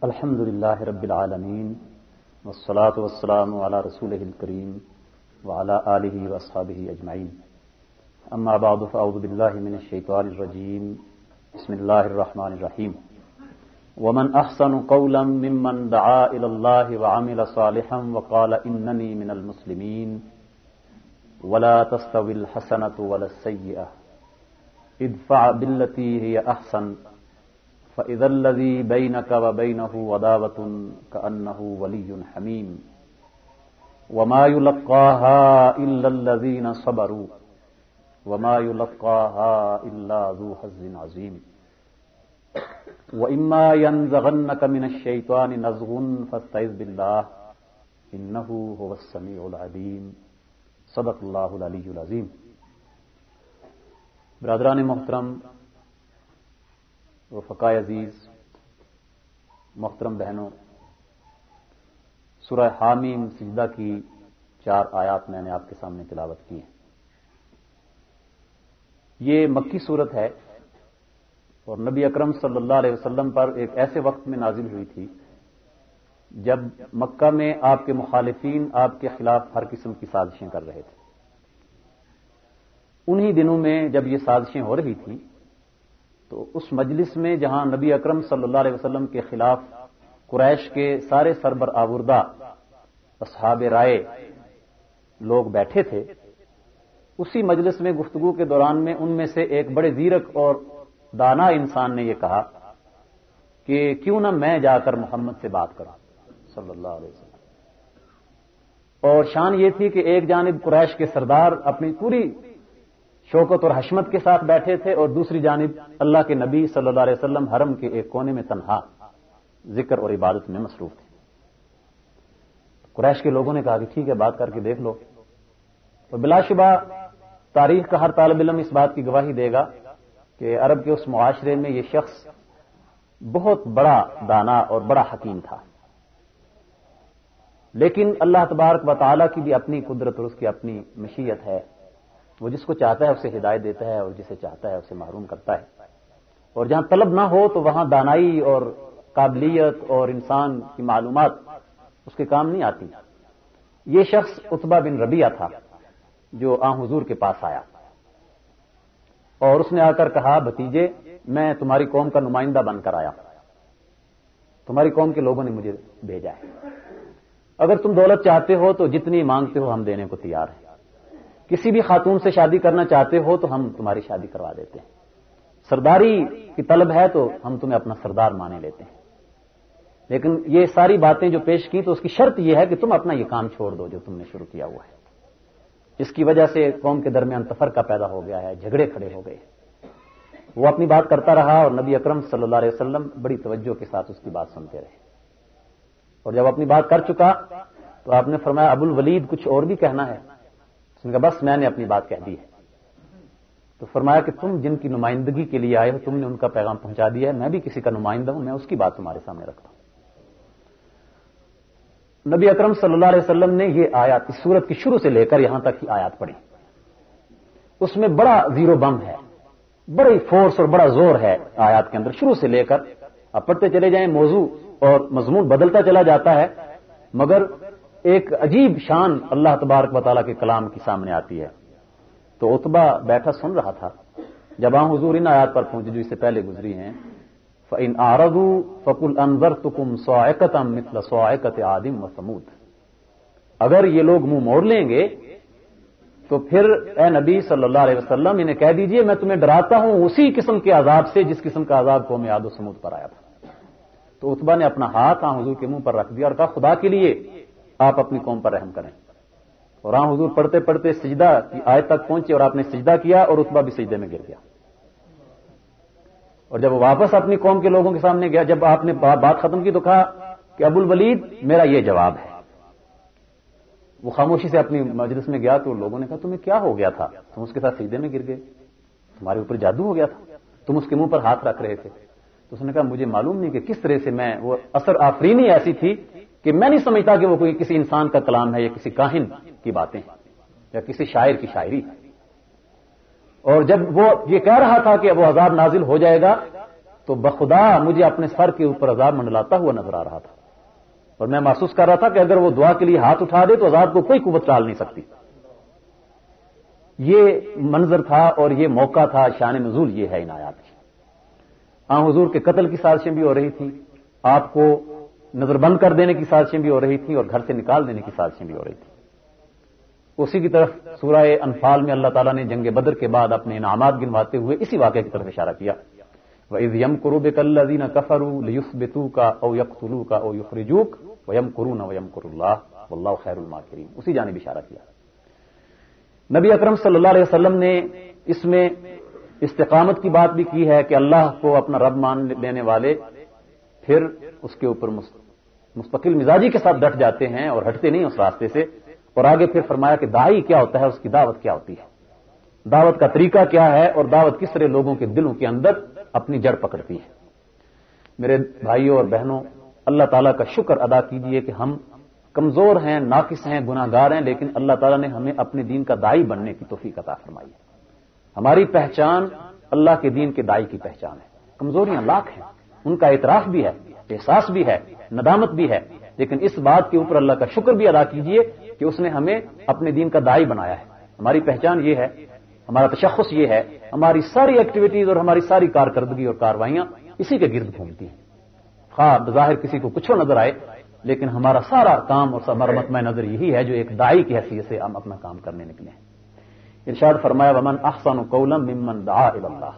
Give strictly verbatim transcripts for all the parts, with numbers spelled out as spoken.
الحمد للہ رب العالمین والصلاة والسلام علی رسولہ الکریم وعلی آلہ واصحابہ اجمعین اما بعد فاعوذ باللہ من الشیطان الرجیم بسم اللہ الرحمن الرحیم ومن احسن قولا ممن دعا الی اللہ وعمل صالحا وقال اننی من المسلمین ولا تستوی الحسنة ولا السیئة ادفع بالتي هي احسن فإذا الذي بينك وبينه عداوة كأنه ولي حميم وما يلقاها إلا الذين صبروا وما يلقاها إلا ذو حظ عظيم وإما ينزغنك من الشيطان نزغ فاستعذ بالله إنه هو السميع العليم صدق الله العلي العظيم. برادران محترم، رفقائے عزیز، محترم بہنوں، سورہ حامیم سجدہ کی چار آیات میں نے آپ کے سامنے تلاوت کی ہیں. یہ مکی صورت ہے اور نبی اکرم صلی اللہ علیہ وسلم پر ایک ایسے وقت میں نازل ہوئی تھی جب مکہ میں آپ کے مخالفین آپ کے خلاف ہر قسم کی سازشیں کر رہے تھے. انہی دنوں میں جب یہ سازشیں ہو رہی تھیں تو اس مجلس میں جہاں نبی اکرم صلی اللہ علیہ وسلم کے خلاف قریش کے سارے سربر آوردہ اصحاب رائے لوگ بیٹھے تھے، اسی مجلس میں گفتگو کے دوران میں ان میں سے ایک بڑے زیرک اور دانا انسان نے یہ کہا کہ کیوں نہ میں جا کر محمد سے بات کروں صلی اللہ علیہ وسلم. اور شان یہ تھی کہ ایک جانب قریش کے سردار اپنی پوری شوکت اور حشمت کے ساتھ بیٹھے تھے اور دوسری جانب اللہ کے نبی صلی اللہ علیہ وسلم حرم کے ایک کونے میں تنہا ذکر اور عبادت میں مصروف تھے. قریش کے لوگوں نے کہا کہ ٹھیک ہے، بات کر کے دیکھ لو. اور بلا شبہ تاریخ کا ہر طالب علم اس بات کی گواہی دے گا کہ عرب کے اس معاشرے میں یہ شخص بہت بڑا دانا اور بڑا حکیم تھا. لیکن اللہ تبارک و تعالیٰ کی بھی اپنی قدرت اور اس کی اپنی مشیت ہے. وہ جس کو چاہتا ہے اسے ہدایت دیتا ہے اور جسے چاہتا ہے اسے محروم کرتا ہے. اور جہاں طلب نہ ہو تو وہاں دانائی اور قابلیت اور انسان کی معلومات اس کے کام نہیں آتی. یہ شخص عتبہ بن ربیعہ تھا جو آن حضور کے پاس آیا اور اس نے آ کر کہا، بھتیجے میں تمہاری قوم کا نمائندہ بن کر آیا، تمہاری قوم کے لوگوں نے مجھے بھیجا ہے. اگر تم دولت چاہتے ہو تو جتنی مانگتے ہو ہم دینے کو تیار ہیں. کسی بھی خاتون سے شادی کرنا چاہتے ہو تو ہم تمہاری شادی کروا دیتے ہیں. سرداری کی طلب ہے تو ہم تمہیں اپنا سردار مانے لیتے ہیں. لیکن یہ ساری باتیں جو پیش کی تو اس کی شرط یہ ہے کہ تم اپنا یہ کام چھوڑ دو جو تم نے شروع کیا ہوا ہے. اس کی وجہ سے قوم کے درمیان تفرقہ پیدا ہو گیا ہے، جھگڑے کھڑے ہو گئے. وہ اپنی بات کرتا رہا اور نبی اکرم صلی اللہ علیہ وسلم بڑی توجہ کے ساتھ اس کی بات سنتے رہے. اور جب اپنی بات کر چکا تو آپ نے فرمایا، ابو الولید کچھ اور بھی کہنا ہے؟ اس نے کہا بس میں نے اپنی بات کہہ دی ہے. تو فرمایا کہ تم جن کی نمائندگی کے لیے آئے ہو تم نے ان کا پیغام پہنچا دیا ہے، میں بھی کسی کا نمائندہ ہوں، میں اس کی بات تمہارے سامنے رکھتا ہوں. نبی اکرم صلی اللہ علیہ وسلم نے یہ آیات اس سورت کی شروع سے لے کر یہاں تک کی آیات پڑھی. اس میں بڑا زیرو بم ہے، بڑی فورس اور بڑا زور ہے آیات کے اندر. شروع سے لے کر آپ پڑھتے چلے جائیں، موضوع اور مضمون بدلتا چلا جاتا ہے، مگر ایک عجیب شان اللہ تبارک و تعالیٰ کے کلام کی سامنے آتی ہے. تو عتبہ بیٹھا سن رہا تھا. جب آن حضور ان آیات پر پہنچے جو اس سے پہلے گزری ہیں، فَإِنْ أَعْرَضُوا فَقُلْ أَنذَرْتُكُمْ صَاعِقَةً مِثْلَ صَاعِقَةِ عَادٍ وَثَمُودَ. اگر یہ لوگ منہ موڑ لیں گے تو پھر اے نبی صلی اللہ علیہ وسلم انہیں کہہ دیجئے میں تمہیں ڈراتا ہوں اسی قسم کے عذاب سے جس قسم کا عذاب قوم عاد و ثمود پر آیا تھا. تو عتبہ نے اپنا ہاتھ آن حضور کے منہ پر رکھ دیا اور کہا، خدا کے لیے آپ اپنی قوم پر رحم کریں. اور آن حضور پڑھتے پڑھتے سجدہ کی آیت تک پہنچے اور آپ نے سجدہ کیا اور عتبہ بھی سجدے میں گر گیا. اور جب وہ واپس اپنی قوم کے لوگوں کے سامنے گیا، جب آپ نے بات ختم کی تو کہا کہ ابو الولید میرا یہ جواب ہے. وہ خاموشی سے اپنی مجلس میں گیا تو لوگوں نے کہا تمہیں کیا ہو گیا تھا، تم اس کے ساتھ سجدے میں گر گئے، تمہارے اوپر جادو ہو گیا تھا، تم اس کے منہ پر ہاتھ رکھ رہے تھے. تو اس نے کہا مجھے معلوم نہیں کہ کس طرح سے میں، وہ اثر آفرینی ایسی تھی کہ میں نہیں سمجھتا کہ وہ کوئی کسی انسان کا کلام ہے یا کسی کاہن کی باتیں ہیں یا کسی شاعر کی شاعری ہے. اور جب وہ یہ کہہ رہا تھا کہ وہ عذاب نازل ہو جائے گا تو تو بخدا مجھے اپنے سر کے اوپر عذاب منڈلاتا ہوا نظر آ رہا تھا، اور میں محسوس کر رہا تھا کہ اگر وہ دعا کے لیے ہاتھ اٹھا دے تو عذاب کو کوئی قوت ٹال نہیں سکتی۔ یہ منظر تھا اور یہ موقع تھا، شان نزول یہ ہے ان آیات کی۔ آن حضور کے قتل کی سازشیں بھی ہو رہی تھیں، آپ کو نظر بند کر دینے کی سازشیں بھی ہو رہی تھیں، اور گھر سے نکال دینے کی سازشیں بھی ہو رہی تھیں۔ اسی کی طرف سورہ انفال میں اللہ تعالیٰ نے جنگ بدر کے بعد اپنے انعامات گنواتے ہوئے اسی واقعے کی طرف اشارہ کیا، وَإِذْ يَمْكُرُ بِكَ الَّذِينَ كَفَرُوا لِيُثْبِتُوكَ أَوْ يَقْتُلُوكَ أَوْ يُخْرِجُوكَ وَيَمْكُرُونَ وَيَمْكُرُ اللَّهُ وَاللَّهُ خَيْرُ الْمَاكِرِينَ، اسی جانب اشارہ کیا۔ نبی اکرم صلی اللہ علیہ وسلم نے اس میں استقامت کی بات بھی کی ہے کہ اللہ کو اپنا رب مان لینے والے پھر اس کے اوپر مستقل مزاجی کے ساتھ ڈٹ جاتے ہیں اور ہٹتے نہیں اس راستے سے، اور آگے پھر فرمایا کہ داعی کیا ہوتا ہے، اس کی دعوت کیا ہوتی ہے، دعوت کا طریقہ کیا ہے، اور دعوت کس طرح لوگوں کے دلوں کے اندر اپنی جڑ پکڑتی ہے۔ میرے بھائیوں اور بہنوں، اللہ تعالیٰ کا شکر ادا کیجئے کہ ہم کمزور ہیں، ناقص ہیں، گناہ گار ہیں، لیکن اللہ تعالیٰ نے ہمیں اپنے دین کا داعی بننے کی توفیق عطا فرمائی ہے۔ ہماری پہچان اللہ کے دین کے داعی کی پہچان ہے۔ کمزوریاں لاکھ ہیں، ان کا اعتراف بھی ہے، احساس بھی ہے، ندامت بھی ہے، لیکن اس بات کے اوپر اللہ کا شکر بھی ادا کیجئے کہ اس نے ہمیں اپنے دین کا داعی بنایا ہے۔ ہماری پہچان یہ ہے، ہمارا تشخص یہ ہے، ہماری ساری ایکٹیویٹیز اور ہماری ساری کارکردگی اور کاروائیاں اسی کے گرد گھومتی ہیں۔ خواہ بظاہر کسی کو کچھ نظر آئے، لیکن ہمارا سارا کام اور ہمارا مطمع نظر یہی ہے جو ایک داعی کی حیثیت سے ہم اپنا کام کرنے نکلے ہیں۔ ارشاد فرمایا ومن احسن قولا ممن دعا الی اللہ،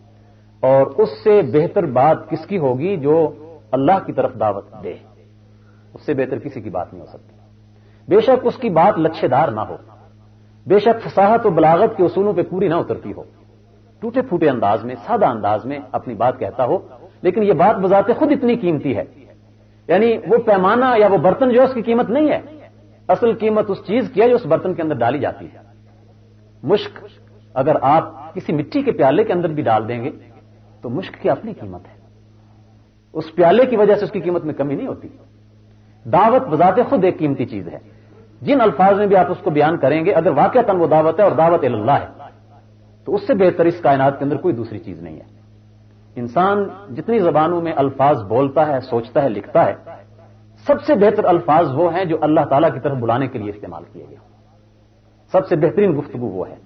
اور اس سے بہتر بات کس کی ہوگی جو اللہ کی طرف دعوت دے، اس سے بہتر کسی کی بات نہیں ہو سکتی۔ بے شک اس کی بات لچھے دار نہ ہو، بے شک فصاحت و بلاغت کے اصولوں پہ پوری نہ اترتی ہو، ٹوٹے پھوٹے انداز میں، سادہ انداز میں اپنی بات کہتا ہو، لیکن یہ بات بذات خود اتنی قیمتی ہے، یعنی وہ پیمانہ یا وہ برتن جو اس کی قیمت نہیں ہے، اصل قیمت اس چیز کی ہے جو اس برتن کے اندر ڈالی جاتی ہے۔ مشک اگر آپ کسی مٹی کے پیالے کے اندر بھی ڈال دیں گے تو مشک کی اپنی قیمت ہے، اس پیالے کی وجہ سے اس کی قیمت میں کمی نہیں ہوتی۔ دعوت بذات خود ایک قیمتی چیز ہے، جن الفاظ میں بھی آپ اس کو بیان کریں گے، اگر واقعتاً وہ دعوت ہے اور دعوت اللہ ہے تو اس سے بہتر اس کائنات کے اندر کوئی دوسری چیز نہیں ہے۔ انسان جتنی زبانوں میں الفاظ بولتا ہے، سوچتا ہے، لکھتا ہے، سب سے بہتر الفاظ وہ ہیں جو اللہ تعالیٰ کی طرف بلانے کے لیے استعمال کیے گئے، سب سے بہترین گفتگو وہ ہے،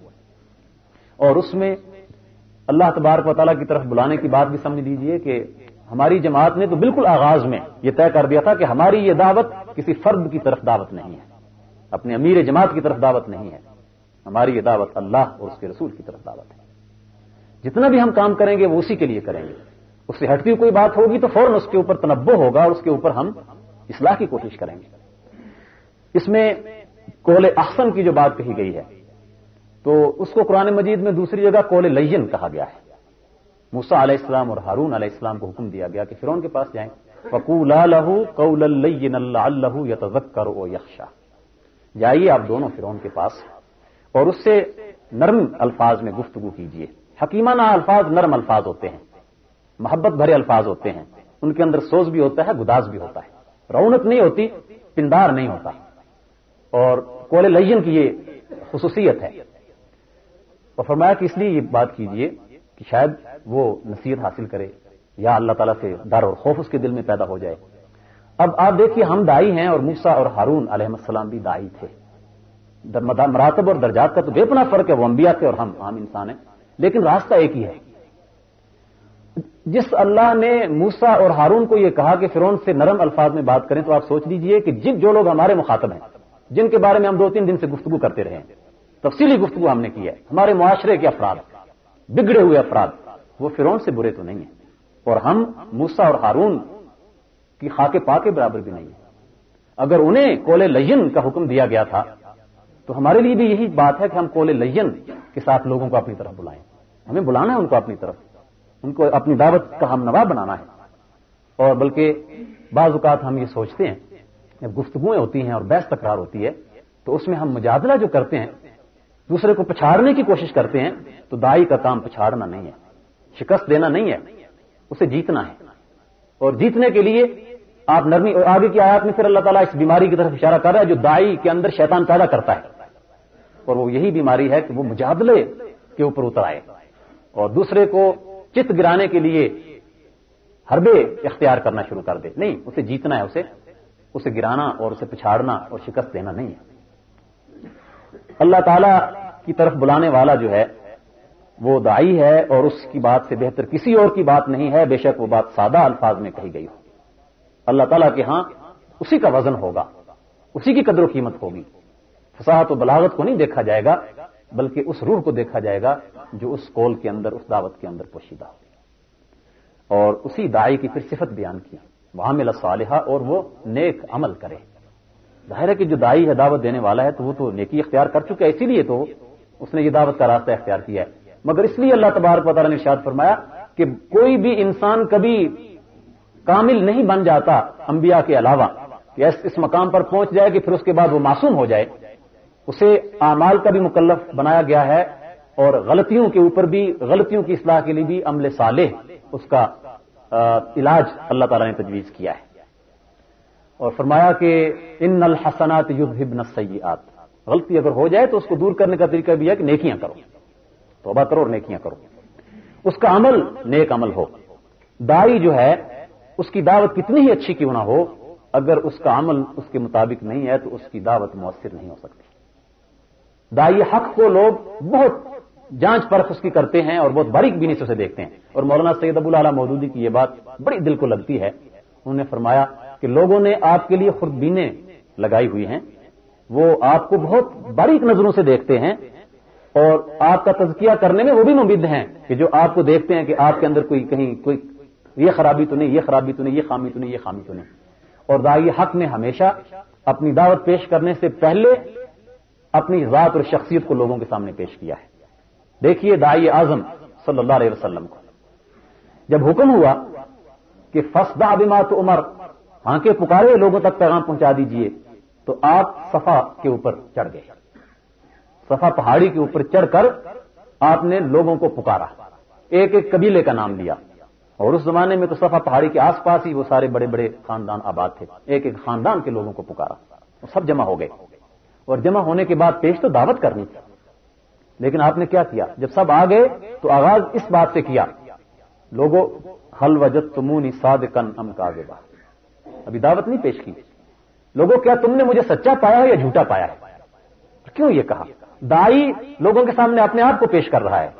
اور اس میں اللہ تبارک و تعالیٰ کی طرف بلانے کی بات بھی سمجھ لیجئے کہ ہماری جماعت نے تو بالکل آغاز میں یہ طے کر دیا تھا کہ ہماری یہ دعوت کسی فرد کی طرف دعوت نہیں ہے، اپنے امیر جماعت کی طرف دعوت نہیں ہے، ہماری یہ دعوت اللہ اور اس کے رسول کی طرف دعوت ہے۔ جتنا بھی ہم کام کریں گے وہ اسی کے لیے کریں گے، اس سے ہٹتی ہوئی کوئی بات ہوگی تو فوراً اس کے اوپر تنبہ ہوگا اور اس کے اوپر ہم اصلاح کی کوشش کریں گے۔ اس میں قول احسن کی جو بات کہی گئی ہے تو اس کو قرآن مجید میں دوسری جگہ قول لین کہا گیا ہے۔ موسیٰ علیہ السلام اور ہارون علیہ السلام کو حکم دیا گیا کہ فرعون کے پاس جائیں، فَقُولَا لَهُ قَوْلًا لَيِّنًا لَعَلَّهُ يَتَذَكَّرُ أَوْ يَخْشَىٰ، جائیے آپ دونوں فرعون کے پاس اور اس سے نرم الفاظ میں گفتگو کیجیے۔ حکیمانہ الفاظ نرم الفاظ ہوتے ہیں، محبت بھرے الفاظ ہوتے ہیں، ان کے اندر سوز بھی ہوتا ہے، گداز بھی ہوتا ہے، رونق نہیں ہوتی، پندار نہیں ہوتا، اور قول لین کی یہ خصوصیت ہے۔ اور فرمایا کہ اس لیے یہ بات کیجیے کہ شاید وہ نصیحت حاصل کرے یا اللہ تعالیٰ سے ڈر اور خوف اس کے دل میں پیدا ہو جائے۔ اب آپ دیکھیے ہم دائی ہیں اور موسیٰ اور ہارون علیہ السلام بھی دائی تھے، مراتب اور درجات کا تو بے پناہ فرق ہے، وہ انبیاء تھے اور ہم عام انسان ہیں، لیکن راستہ ایک ہی ہے۔ جس اللہ نے موسیٰ اور ہارون کو یہ کہا کہ فرعون سے نرم الفاظ میں بات کریں، تو آپ سوچ لیجئے کہ جن جو لوگ ہمارے مخاطب ہیں، جن کے بارے میں ہم دو تین دن سے گفتگو کرتے رہے ہیں، تفصیلی گفتگو ہم نے کی ہے، ہمارے معاشرے کے افراد، بگڑے ہوئے افراد، وہ فرعون سے برے تو نہیں ہیں، اور ہم موسیٰ اور ہارون کی خاک پا کے برابر بھی نہیں ہیں۔ اگر انہیں قول لین کا حکم دیا گیا تھا تو ہمارے لیے بھی یہی بات ہے کہ ہم قول لین کے ساتھ لوگوں کو اپنی طرف بلائیں، ہمیں بلانا ہے ان کو اپنی طرف، ان کو اپنی دعوت کا ہم نوا بنانا ہے۔ اور بلکہ بعض اوقات ہم یہ سوچتے ہیں جب گفتگویں ہوتی ہیں اور بحث تکرار ہوتی ہے تو اس میں ہم مجادلہ جو کرتے ہیں، دوسرے کو پچھاڑنے کی کوشش کرتے ہیں، تو داعی کا کام پچھاڑنا نہیں ہے، شکست دینا نہیں ہے، اسے جیتنا ہے۔ اور جیتنے کے لیے آپ نرمی، اور آگے کی آیات میں پھر اللہ تعالیٰ اس بیماری کی طرف اشارہ کر رہا ہے جو داعی کے اندر شیطان پیدا کرتا ہے، اور وہ یہی بیماری ہے کہ وہ مجادلے کے اوپر اتر آئے اور دوسرے کو چت گرانے کے لیے حربے اختیار کرنا شروع کر دے. نہیں، اسے جیتنا ہے، اسے اسے گرانا اور اسے پچھاڑنا اور شکست دینا نہیں ہے. اللہ تعالی کی طرف بلانے والا جو ہے وہ داعی ہے، اور اس کی بات سے بہتر کسی اور کی بات نہیں ہے، بے شک وہ بات سادہ الفاظ میں کہی گئی ہو. اللہ تعالیٰ کے ہاں اسی کا وزن ہوگا، اسی کی قدر و قیمت ہوگی. فصاحت و بلاغت کو نہیں دیکھا جائے گا، بلکہ اس روح کو دیکھا جائے گا جو اس قول کے اندر، اس دعوت کے اندر پوشیدہ ہو. اور اسی داعی کی پھر صفت بیان کی، وعمل صالحہ، اور وہ نیک عمل کرے. ظاہر ہے کہ جو داعی ہے، دعوت دینے والا ہے، تو وہ تو نیکی اختیار کر چکا ہے، اسی لیے تو اس نے یہ دعوت کا راستہ اختیار کیا ہے. مگر اس لیے اللہ تبارک و تعالیٰ نے ارشاد فرمایا کہ کوئی بھی انسان کبھی کامل نہیں بن جاتا انبیاء کے علاوہ، کہ اس مقام پر پہنچ جائے کہ پھر اس کے بعد وہ معصوم ہو جائے. اسے اعمال کا بھی مکلف بنایا گیا ہے، اور غلطیوں کے اوپر بھی، غلطیوں کی اصلاح کے لیے بھی عمل صالح، اس کا علاج اللہ تعالیٰ نے تجویز کیا ہے. اور فرمایا کہ ان الحسنات یذھبن السیئات، غلطی اگر ہو جائے تو اس کو دور کرنے کا طریقہ بھی ہے کہ نیکیاں کرو، توبہ کرو اور نیکیاں کرو. اس کا عمل نیک عمل ہو. داعی جو ہے اس کی دعوت کتنی ہی اچھی کیوں نہ ہو، اگر اس کا عمل اس کے مطابق نہیں ہے تو اس کی دعوت مؤثر نہیں ہو سکتی. داعی حق کو لوگ بہت جانچ پرکھ اس کی کرتے ہیں اور بہت باریک بینی سے اسے دیکھتے ہیں. اور مولانا سید ابو الاعلی مودودی کی یہ بات بڑی دل کو لگتی ہے. انہوں نے فرمایا کہ لوگوں نے آپ کے لیے خوردبینیں لگائی ہوئی ہیں، وہ آپ کو بہت باریک نظروں سے دیکھتے ہیں، اور آپ کا تزکیہ کرنے میں وہ بھی مبید ہیں کہ جو آپ کو دیکھتے ہیں کہ آپ کے اندر کوئی کہیں کوئی یہ خرابی تو نہیں، یہ خرابی تو نہیں، یہ خامی تو نہیں، یہ خامی تو نہیں. اور داعی حق نے ہمیشہ اپنی دعوت پیش کرنے سے پہلے اپنی ذات اور شخصیت کو لوگوں کے سامنے پیش کیا ہے. دیکھیے داعی اعظم صلی اللہ علیہ وسلم کو جب حکم ہوا کہ فاصدع بما تؤمر، ہاں کے پکارے لوگوں تک پیغام پہنچا دیجئے، تو آپ صفا کے اوپر چڑھ گئے. صفا پہاڑی کے اوپر چڑھ کر آپ نے لوگوں کو پکارا، ایک ایک قبیلے کا نام لیا. اور اس زمانے میں تو صفا پہاڑی کے آس پاس ہی وہ سارے بڑے بڑے خاندان آباد تھے. ایک ایک خاندان کے لوگوں کو پکارا، وہ سب جمع ہو گئے. اور جمع ہونے کے بعد پیش تو دعوت کرنی تھی، لیکن آپ نے کیا کیا؟ جب سب آ گئے تو آغاز اس بات سے کیا، لوگوں حل وجدتمونی صادقا ام کاذبا. ابھی دعوت نہیں پیش کی. لوگوں کیا تم نے مجھے سچا پایا ہے یا جھوٹا پایا ہے؟ کیوں یہ کہا؟ داعی لوگوں کے سامنے اپنے آپ کو پیش کر رہا ہے.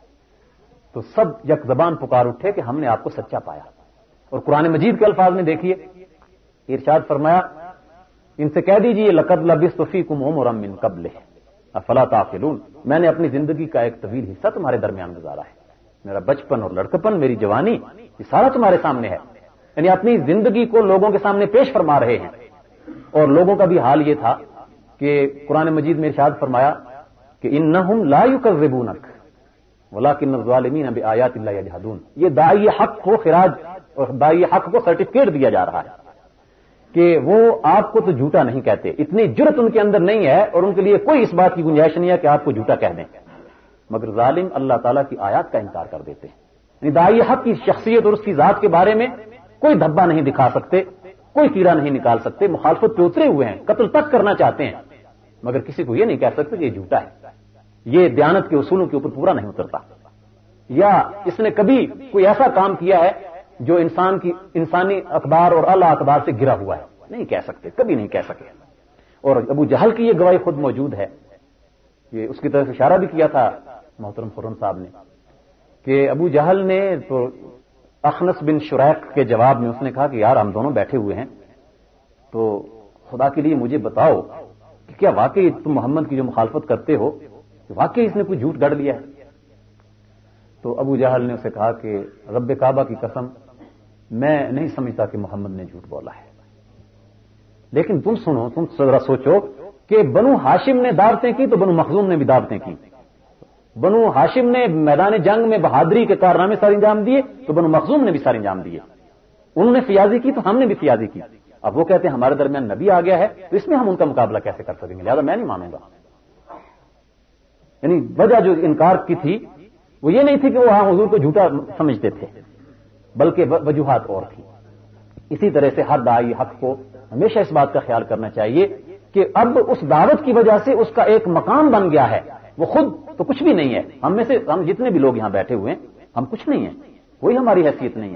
تو سب یک زبان پکار اٹھے کہ ہم نے آپ کو سچا پایا. اور قرآن مجید کے الفاظ میں دیکھیے، ارشاد فرمایا ان سے کہہ دیجئے لقد لبثت فیکم عمرا من قبلہ افلا تعقلون، میں نے اپنی زندگی کا ایک طویل حصہ تمہارے درمیان گزارا ہے. میرا بچپن اور لڑکپن، میری جوانی، یہ سارا تمہارے سامنے ہے. یعنی اپنی زندگی کو لوگوں کے سامنے پیش فرما رہے ہیں. اور لوگوں کا بھی حال یہ تھا کہ قرآن مجید میں ارشاد فرمایا کہ انہم لا یکذبونک ولکن الظالمین بآیات اللہ یجحدون. یہ داعی حق کو خراج اور داعی حق کو سرٹیفکیٹ دیا جا رہا ہے کہ وہ آپ کو تو جھوٹا نہیں کہتے. اتنی جرت ان کے اندر نہیں ہے اور ان کے لیے کوئی اس بات کی گنجائش نہیں ہے کہ آپ کو جھوٹا کہہ دیں، مگر ظالم اللہ تعالیٰ کی آیات کا انکار کر دیتے ہیں. یعنی داعی حق کی شخصیت اور اس کی ذات کے بارے میں کوئی دھبا نہیں دکھا سکتے، کوئی کیڑا نہیں نکال سکتے. مخالفت پہ اترے ہوئے ہیں، قتل تک کرنا چاہتے ہیں، مگر کسی کو یہ نہیں کہہ سکتے کہ یہ جھوٹا ہے، یہ دیانت کے اصولوں کے اوپر پورا نہیں اترتا، یا اس نے کبھی کوئی ایسا کام کیا ہے جو انسان کی انسانی اقدار اور اعلی اقدار سے گرا ہوا ہے. نہیں کہہ سکتے، کبھی نہیں کہہ سکے. اور ابو جہل کی یہ گواہی خود موجود ہے. یہ اس کی طرف اشارہ بھی کیا تھا محترم خرم صاحب نے کہ ابو جہل نے تو اخنس بن شریق کے جواب میں اس نے کہا کہ یار ہم دونوں بیٹھے ہوئے ہیں، تو خدا کے لیے مجھے بتاؤ کہ کیا واقعی تم محمد کی جو مخالفت کرتے ہو کہ واقعی اس نے کوئی جھوٹ گڑھ لیا ہے؟ تو ابو جہل نے اسے کہا کہ رب کعبہ کی قسم میں نہیں سمجھتا کہ محمد نے جھوٹ بولا ہے. لیکن تم سنو، تم ذرا سوچو کہ بنو ہاشم نے دعوتیں کی تو بنو مخزوم نے بھی دعوتیں کی. بنو ہاشم نے میدان جنگ میں بہادری کے کارنامے سارے انجام دیے تو بنو مخزوم نے بھی سارے انجام دیے. انہوں نے فیاضی کی تو ہم نے بھی فیاضی کی. اب وہ کہتے ہیں ہمارے درمیان نبی آ گیا ہے تو اس میں ہم ان کا مقابلہ کیسے کر سکیں گے، لہٰذا میں نہیں مانوں گا. یعنی وجہ جو انکار کی تھی وہ یہ نہیں تھی کہ وہ ہاں حضور کو جھوٹا سمجھتے تھے، بلکہ وجوہات اور تھی. اسی طرح سے ہر داعی حق کو ہمیشہ اس بات کا خیال کرنا چاہیے کہ اب اس دعوت کی وجہ سے اس کا ایک مقام بن گیا ہے. وہ خود تو کچھ بھی نہیں ہے. ہم میں سے ہم جتنے بھی لوگ یہاں بیٹھے ہوئے ہیں ہم کچھ نہیں ہیں، کوئی ہماری حیثیت نہیں ہے.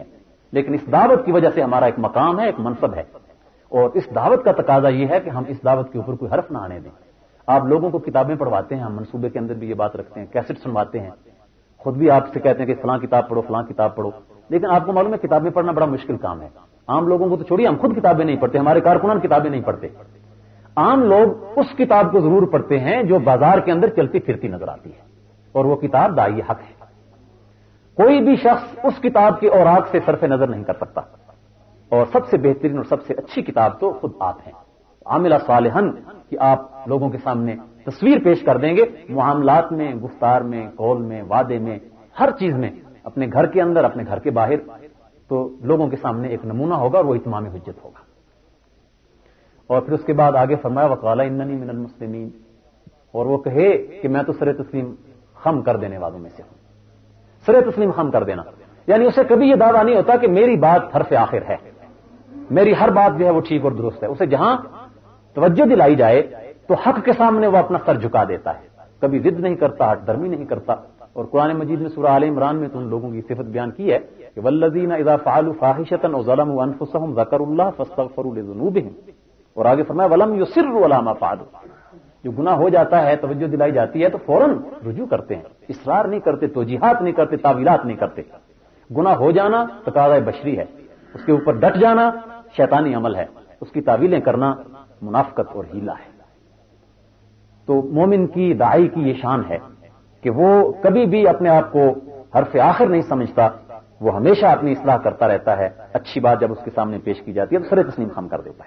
لیکن اس دعوت کی وجہ سے ہمارا ایک مقام ہے، ایک منصب ہے، اور اس دعوت کا تقاضا یہ ہے کہ ہم اس دعوت کے اوپر کوئی حرف نہ آنے دیں۔ آپ لوگوں کو کتابیں پڑھواتے ہیں، ہم منصوبے کے اندر بھی یہ بات رکھتے ہیں، کیسٹ سنواتے ہیں، خود بھی آپ سے کہتے ہیں کہ فلاں کتاب پڑھو فلاں کتاب پڑھو، لیکن آپ کو معلوم ہے کتابیں پڑھنا بڑا مشکل کام ہے۔ عام لوگوں کو تو چھوڑیے، ہم خود کتابیں نہیں پڑھتے، ہمارے کارکنان کتابیں نہیں پڑھتے۔ عام لوگ اس کتاب کو ضرور پڑھتے ہیں جو بازار کے اندر چلتی پھرتی نظر آتی ہے، اور وہ کتاب داعی حق ہے۔ کوئی بھی شخص اس کتاب کے اوراق سے صرف نظر نہیں کر سکتا، اور سب سے بہترین اور سب سے اچھی کتاب تو خود آپ ہیں۔ عاملہ صالحن کہ آپ لوگوں کے سامنے تصویر پیش کر دیں گے، معاملات میں، گفتار میں، قول میں، وعدے میں، ہر چیز میں، اپنے گھر کے اندر، اپنے گھر کے باہر، تو لوگوں کے سامنے ایک نمونہ ہوگا اور وہ اتمام حجت ہوگا۔ اور پھر اس کے بعد آگے فرمایا وقال اننی من المسلمین، اور وہ کہے کہ میں تو سر تسلیم خم کر دینے والوں میں سے ہوں۔ سر تسلیم خم کر دینا یعنی اسے کبھی یہ دعویٰ نہیں ہوتا کہ میری بات حرف آخر ہے، میری ہر بات جو ہے وہ ٹھیک اور درست ہے۔ اسے جہاں توجہ دلائی جائے تو حق کے سامنے وہ اپنا سر جھکا دیتا ہے، کبھی ضد نہیں کرتا، ہٹ درمی نہیں کرتا۔ اور قرآن مجید میں سورہ آل عمران میں تو ان لوگوں کی صفت بیان کی ہے کہ والذین اذا فعلوا فاحشۃ او ظلموا انفسهم ذکروا اللہ فاستغفروا لذنوبهم، اور آگے فرمایا ولم یصروا علی ما فعلوا، جو گناہ ہو جاتا ہے، توجہ دلائی جاتی ہے تو فوراً رجوع کرتے ہیں، اصرار نہیں کرتے، توجیحات نہیں کرتے، تعویلات نہیں کرتے۔ گناہ ہو جانا تقاضۂ بشری ہے، اس کے اوپر ڈٹ جانا شیطانی عمل ہے، اس کی تعویلیں کرنا منافقت اور ہیلا ہے۔ تو مومن کی، داعی کی یہ شان ہے کہ وہ کبھی بھی اپنے آپ کو حرف آخر نہیں سمجھتا، وہ ہمیشہ اپنی اصلاح کرتا رہتا ہے، اچھی بات جب اس کے سامنے پیش کی جاتی ہے تو سر تسلیم خم کر دیتا ہے۔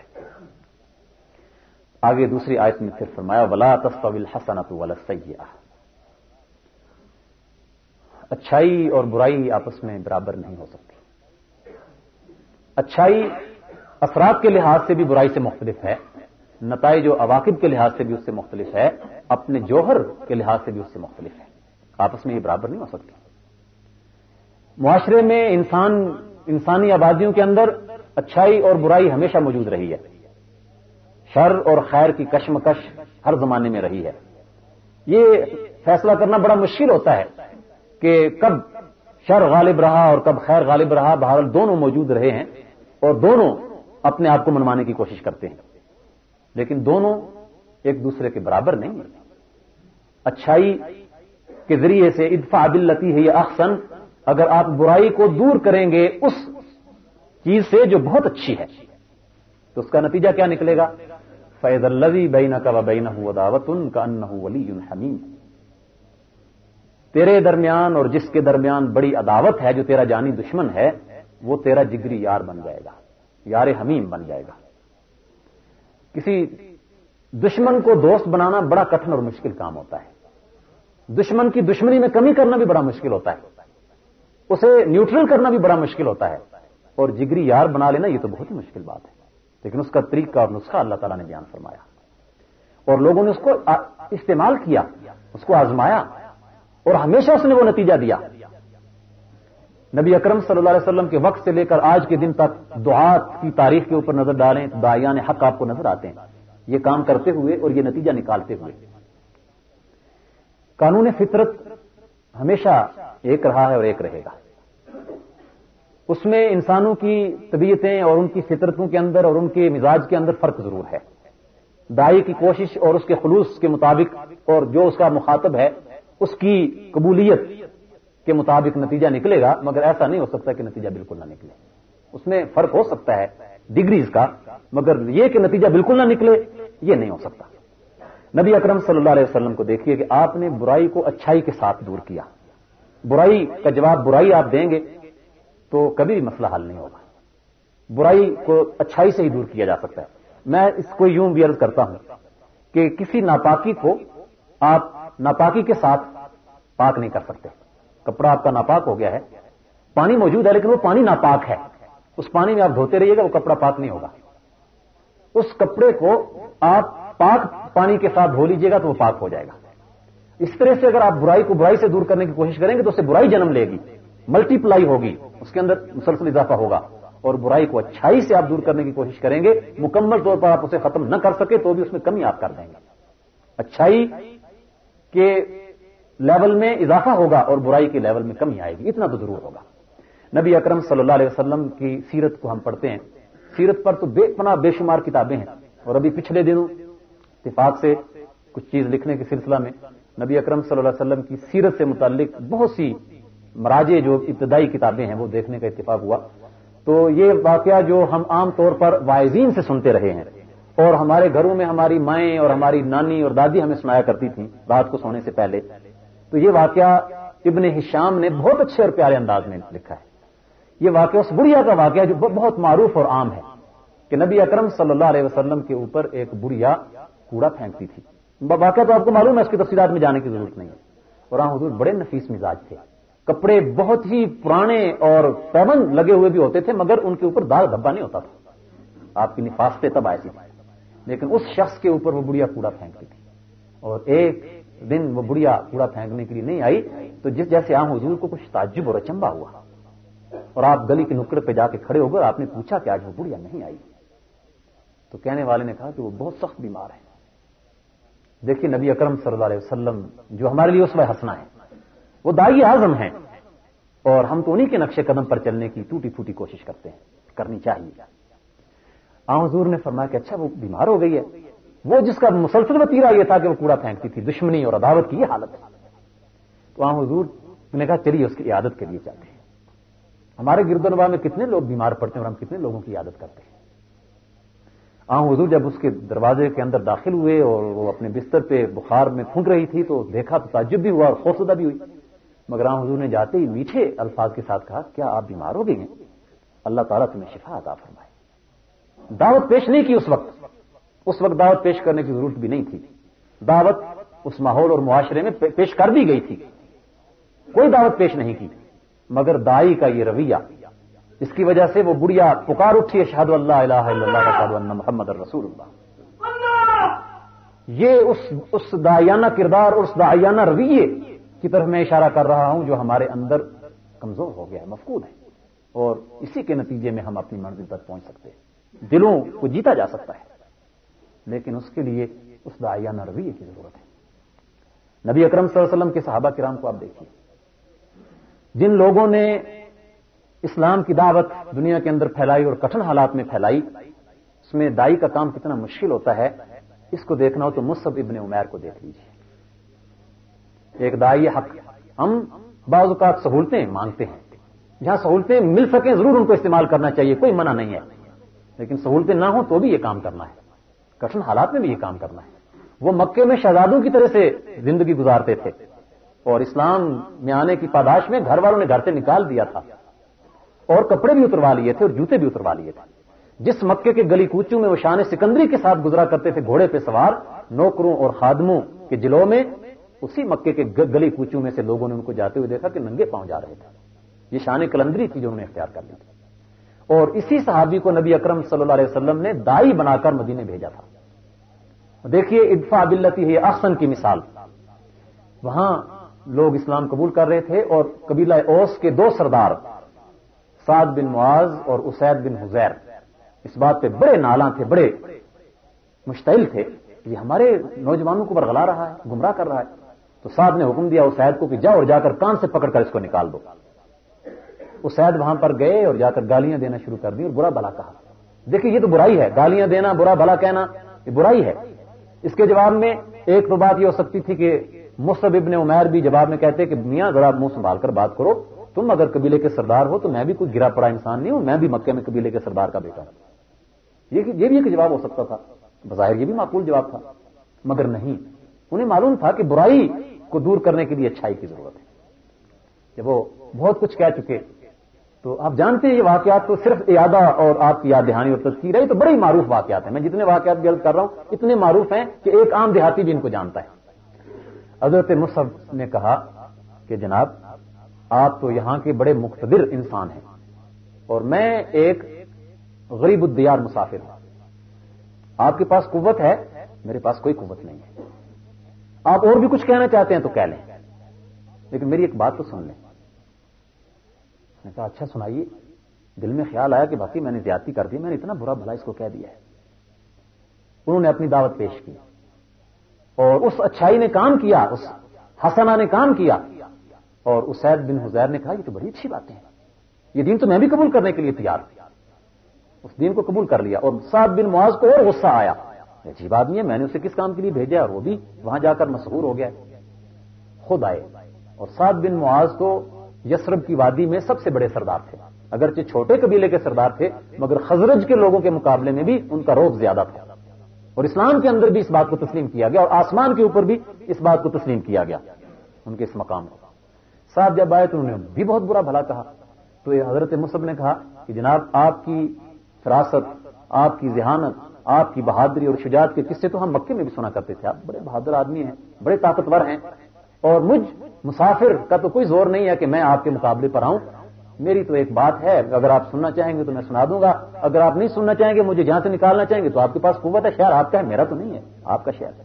آگے دوسری آیت میں پھر فرمایا ولا تستوی الحسنۃ ولا السیئۃ، اچھائی اور برائی آپس میں برابر نہیں ہو سکتی۔ اچھائی اثرات کے لحاظ سے بھی برائی سے مختلف ہے، نتائج و عواقب کے لحاظ سے بھی اس سے مختلف ہے، اپنے جوہر کے لحاظ سے بھی اس سے مختلف ہے، آپس میں یہ برابر نہیں ہو سکتی۔ معاشرے میں انسان انسانی آبادیوں کے اندر اچھائی اور برائی ہمیشہ موجود رہی ہے، شر اور خیر کی کشمکش ہر زمانے میں رہی ہے۔ یہ فیصلہ کرنا بڑا مشکل ہوتا ہے کہ کب شر غالب رہا اور کب خیر غالب رہا، بہرحال دونوں موجود رہے ہیں اور دونوں اپنے آپ کو منوانے کی کوشش کرتے ہیں، لیکن دونوں ایک دوسرے کے برابر نہیں ہیں۔ اچھائی کے ذریعے سے ادفع باللتی ہی احسن، اگر آپ برائی کو دور کریں گے اس چیز سے جو بہت اچھی ہے تو اس کا نتیجہ کیا نکلے گا؟ فَإِذَا الَّذِي بَيْنَكَ وَبَيْنَهُ عَدَاوَةٌ كَأَنَّهُ وَلِيٌّ حَمِيمٌ، تیرے درمیان اور جس کے درمیان بڑی عداوت ہے، جو تیرا جانی دشمن ہے، وہ تیرا جگری یار بن جائے گا، یار حمیم بن جائے گا۔ کسی دشمن کو دوست بنانا بڑا کٹھن اور مشکل کام ہوتا ہے، دشمن کی دشمنی میں کمی کرنا بھی بڑا مشکل ہوتا ہے، اسے نیوٹرل کرنا بھی بڑا مشکل ہوتا ہے، اور جگری یار بنا لینا یہ تو بہت ہی مشکل بات ہے، لیکن اس کا طریقہ اور نسخہ اللہ تعالیٰ نے بیان فرمایا، اور لوگوں نے اس کو استعمال کیا، اس کو آزمایا، اور ہمیشہ اس نے وہ نتیجہ دیا۔ نبی اکرم صلی اللہ علیہ وسلم کے وقت سے لے کر آج کے دن تک دعات کی تاریخ کے اوپر نظر ڈالیں تو داعیان حق آپ کو نظر آتے ہیں یہ کام کرتے ہوئے اور یہ نتیجہ نکالتے ہوئے۔ قانون فطرت ہمیشہ ایک رہا ہے اور ایک رہے گا، اس میں انسانوں کی طبیعتیں اور ان کی فطرتوں کے اندر اور ان کے مزاج کے اندر فرق ضرور ہے۔ داعی کی کوشش اور اس کے خلوص کے مطابق اور جو اس کا مخاطب ہے اس کی قبولیت کے مطابق نتیجہ نکلے گا، مگر ایسا نہیں ہو سکتا کہ نتیجہ بالکل نہ نکلے۔ اس میں فرق ہو سکتا ہے ڈگریز کا، مگر یہ کہ نتیجہ بالکل نہ نکلے یہ نہیں ہو سکتا۔ نبی اکرم صلی اللہ علیہ وسلم کو دیکھیے کہ آپ نے برائی کو اچھائی کے ساتھ دور کیا۔ برائی کا جواب برائی آپ دیں گے تو کبھی بھی مسئلہ حل نہیں ہوگا، برائی کو اچھائی سے ہی دور کیا جا سکتا ہے۔ میں اس کو یوں بھی عرض کرتا ہوں کہ کسی ناپاکی کو آپ ناپاکی کے ساتھ پاک نہیں کر سکتے۔ کپڑا آپ کا ناپاک ہو گیا ہے، پانی موجود ہے لیکن وہ پانی ناپاک ہے، اس پانی میں آپ دھوتے رہیے گا وہ کپڑا پاک نہیں ہوگا۔ اس کپڑے کو آپ پاک پانی کے ساتھ دھو لیجیے گا تو وہ پاک ہو جائے گا۔ اس طرح سے اگر آپ برائی کو برائی سے دور کرنے کی کوشش کریں گے تو اس سے برائی جنم لے گی، ملٹی پلائی ہوگی، اس کے اندر مسلسل اضافہ ہوگا، اور برائی کو اچھائی سے آپ دور کرنے کی کوشش کریں گے، مکمل طور پر آپ اسے ختم نہ کر سکے تو بھی اس میں کمی آپ کر دیں گے۔ اچھائی کے لیول میں اضافہ ہوگا اور برائی کے لیول میں کمی آئے گی، اتنا تو ضرور ہوگا۔ نبی اکرم صلی اللہ علیہ وسلم کی سیرت کو ہم پڑھتے ہیں، سیرت پر تو بے پناہ بے شمار کتابیں ہیں، اور ابھی پچھلے دنوں اتفاق سے کچھ چیز لکھنے کے سلسلہ میں نبی اکرم صلی اللہ علیہ وسلم کی سیرت سے متعلق بہت سی مراجع جو ابتدائی کتابیں ہیں وہ دیکھنے کا اتفاق ہوا۔ تو یہ واقعہ جو ہم عام طور پر واعظین سے سنتے رہے ہیں، اور ہمارے گھروں میں ہماری مائیں اور ہماری نانی اور دادی ہمیں سنایا کرتی تھیں رات کو سونے سے پہلے، تو یہ واقعہ ابن ہشام نے بہت اچھے اور پیارے انداز میں لکھا ہے۔ یہ واقعہ اس بڑھیا کا واقعہ جو بہت معروف اور عام ہے کہ نبی اکرم صلی اللہ علیہ وسلم کے اوپر ایک بڑھیا کوڑا پھینکتی تھی۔ واقعہ تو آپ کو معلوم ہے، اس کی تفصیلات میں جانے کی ضرورت نہیں ہے۔ اور ہاں حضور بڑے نفیس مزاج تھے، کپڑے بہت ہی پرانے اور پیبند لگے ہوئے بھی ہوتے تھے، مگر ان کے اوپر داغ دھبا نہیں ہوتا تھا۔ آپ کی نفاستیں تب ایسی تھی، لیکن اس شخص کے اوپر وہ بڑھیا کوڑا پھینکتی تھی۔ اور ایک دن وہ بڑھیا کوڑا پھینکنے کے لیے نہیں آئی تو جس جیسے عام حضور کو کچھ تعجب اور اچنبھا ہوا، اور آپ گلی کے نکڑ پہ جا کے کھڑے ہو گئے، آپ نے پوچھا کہ آج وہ بڑھیا نہیں آئی؟ تو کہنے والے نے کہا کہ وہ بہت سخت بیمار ہے۔ دیکھیے نبی اکرم صلی اللہ علیہ وسلم جو ہمارے لیے اسوہ حسنہ ہے، وہ داعی اعظم ہیں، اور ہم تو انہی کے نقش قدم پر چلنے کی ٹوٹی پھوٹی کوشش کرتے ہیں، کرنی چاہیے۔ آن حضور نے فرمایا کہ اچھا وہ بیمار ہو گئی ہے، وہ جس کا مسلسل وتیرہ یہ تھا کہ وہ کوڑا پھینکتی تھی، دشمنی اور عداوت کی یہ حالت ہے۔ تو آن حضور نے کہا چلیے اس کی عیادت کے لیے چاہتے ہیں۔ ہمارے گرد و نواح میں کتنے لوگ بیمار پڑتے ہیں اور ہم کتنے لوگوں کی عیادت کرتے ہیں۔ آن حضور جب اس کے دروازے کے اندر داخل ہوئے اور وہ اپنے بستر پہ بخار میں پھونک رہی تھی تو دیکھا تو تعجب بھی ہوا اور خوفزدہ بھی ہوئی، مگر آن حضور نے جاتے ہی میٹھے الفاظ کے ساتھ کہا کیا آپ بیمار ہو گئی ہیں؟ اللہ تعالیٰ تمہیں شفا عطا فرمائے۔ دعوت پیش نہیں کی اس وقت، اس وقت دعوت پیش کرنے کی ضرورت بھی نہیں تھی، دعوت اس ماحول اور معاشرے میں پیش کر دی گئی تھی، کوئی دعوت پیش نہیں کی، مگر داعی کا یہ رویہ اس کی وجہ سے وہ بڑھیا پکار اٹھی اشہد ان لا الہ الا اللہ واشہد ان محمد رسول اللہ۔ یہ اس اس داعیانہ کردار اور اس داعیانہ رویے کی طرف میں اشارہ کر رہا ہوں جو ہمارے اندر کمزور ہو گیا ہے، مفقود ہے، اور اسی کے نتیجے میں ہم اپنی منزل پر پہنچ سکتے ہیں۔ دلوں کو جیتا جا سکتا ہے، لیکن اس کے لیے اس داعیانہ رویے کی ضرورت ہے۔ نبی اکرم صلی اللہ علیہ وسلم کے صحابہ کرام کو آپ دیکھیے، جن لوگوں نے اسلام کی دعوت دنیا کے اندر پھیلائی اور کٹھن حالات میں پھیلائی، اس میں داعی کا کام کتنا مشکل ہوتا ہے اس کو دیکھنا ہو تو مصعب ابن عمیر کو دیکھ لیجیے۔ ایک داعی حق، ہم بعض اوقات سہولتیں مانگتے ہیں، جہاں سہولتیں مل سکیں ضرور ان کو استعمال کرنا چاہیے، کوئی منع نہیں ہے، لیکن سہولتیں نہ ہوں تو بھی یہ کام کرنا ہے، کٹھن حالات میں بھی یہ کام کرنا ہے۔ وہ مکے میں شہزادوں کی طرح سے زندگی گزارتے تھے، اور اسلام میں آنے کی پاداش میں گھر والوں نے گھر سے نکال دیا تھا، اور کپڑے بھی اتروا لیے تھے اور جوتے بھی اتروا لیے تھے۔ جس مکے کے گلی کوچوں میں وہ شان سکندری کے ساتھ گزرا کرتے تھے گھوڑے پہ سوار نوکروں اور خادموں کے جلوں میں، اسی مکے کے گلی کوچوں میں سے لوگوں نے ان کو جاتے ہوئے دیکھا کہ ننگے پاؤں جا رہے تھے۔ یہ شان کلندری تھی جو انہوں نے اختیار کر لی تھی، اور اسی صحابی کو نبی اکرم صلی اللہ علیہ وسلم نے داعی بنا کر مدینے بھیجا تھا۔ دیکھیے ادفع باللتی ہی احسن کی مثال، وہاں لوگ اسلام قبول کر رہے تھے، اور قبیلہ اوس کے دو سردار سعد بن معاذ اور اسید بن حذیر اس بات پہ بڑے نالاں تھے، بڑے مشتعل تھے، یہ ہمارے نوجوانوں کو برگلا رہا ہے، گمراہ کر رہا ہے۔ تو سعد نے حکم دیا اسید کو کہ جاؤ اور جا کر کان سے پکڑ کر اس کو نکال دو۔ اسید وہاں پر گئے اور جا کر گالیاں دینا شروع کر دی اور برا بھلا کہا۔ دیکھیے یہ تو برائی ہے، گالیاں دینا، برا بھلا کہنا، یہ برائی ہے۔ اس کے جواب میں ایک تو بات یہ ہو سکتی تھی کہ مصعب ابن عمیر بھی جواب میں کہتے کہ میاں ذرا منہ سنبھال کر بات کرو، تم اگر قبیلے کے سردار ہو تو میں بھی کوئی گرا پڑا انسان نہیں ہوں، میں بھی مکے میں قبیلے کے سردار کا بیٹا ہوں۔ یہ یہ بھی ایک جواب ہو سکتا تھا، بظاہر یہ بھی معقول جواب تھا، مگر نہیں، انہیں معلوم تھا کہ برائی کو دور کرنے کے لیے اچھائی کی ضرورت ہے۔ جب وہ بہت کچھ کہہ چکے تو آپ جانتے ہیں یہ واقعات تو صرف اعادہ اور آپ کی یاد دہانی اور تذکیر ہے، تو بڑے ہی معروف واقعات ہیں۔ میں جتنے واقعات بیان کر رہا ہوں اتنے معروف ہیں کہ ایک عام دیہاتی بھی ان کو جانتا ہے۔ حضرت مصعب نے کہا کہ جناب آپ تو یہاں کے بڑے مقتدر انسان ہیں، اور میں ایک غریب الدیار مسافر ہوں، آپ کے پاس قوت ہے، میرے پاس کوئی قوت نہیں ہے، آپ اور بھی کچھ کہنا چاہتے ہیں تو کہہ لیں، لیکن میری ایک بات تو سن لیں۔ میں نے کہا اچھا سنائیے۔ دل میں خیال آیا کہ باقی میں نے زیادتی کر دی، میں نے اتنا برا بھلا اس کو کہہ دیا ہے۔ انہوں نے اپنی دعوت پیش کی، اور اس اچھائی نے کام کیا، اس حسنہ نے کام کیا، اور اسید بن حذیر نے کہا یہ تو بڑی اچھی باتیں ہیں، یہ دین تو میں بھی قبول کرنے کے لیے تیار تھا، اس دین کو قبول کر لیا. اور سعد بن معاذ کو اور غصہ آیا، عجیب آدمی ہے، میں نے اسے کس کام کے لیے بھیجا اور وہ بھی وہاں جا کر مسحور ہو گیا. خود آئے اور سعد بن معاذ تو یثرب کی وادی میں سب سے بڑے سردار تھے، اگرچہ چھوٹے قبیلے کے سردار تھے مگر خزرج کے لوگوں کے مقابلے میں بھی ان کا رعب زیادہ تھا. اور اسلام کے اندر بھی اس بات کو تسلیم کیا گیا اور آسمان کے اوپر بھی اس بات کو تسلیم کیا گیا ان کے اس مقام کو. صاحب جب آئے تو انہوں نے بھی بہت برا بھلا کہا. تو یہ حضرت مصعب نے کہا کہ جناب آپ کی فراست، آپ کی ذہانت، آپ کی بہادری اور شجاعت کے قصے تو ہم مکے میں بھی سنا کرتے تھے، آپ بڑے بہادر آدمی ہیں، بڑے طاقتور ہیں، اور مجھ مسافر کا تو کوئی زور نہیں ہے کہ میں آپ کے مقابلے پر آؤں. میری تو ایک بات ہے، اگر آپ سننا چاہیں گے تو میں سنا دوں گا، اگر آپ نہیں سننا چاہیں گے، مجھے جہاں سے نکالنا چاہیں گے تو آپ کے پاس قوت ہے، شہر آپ کا ہے، میرا تو نہیں ہے، آپ کا شہر ہے.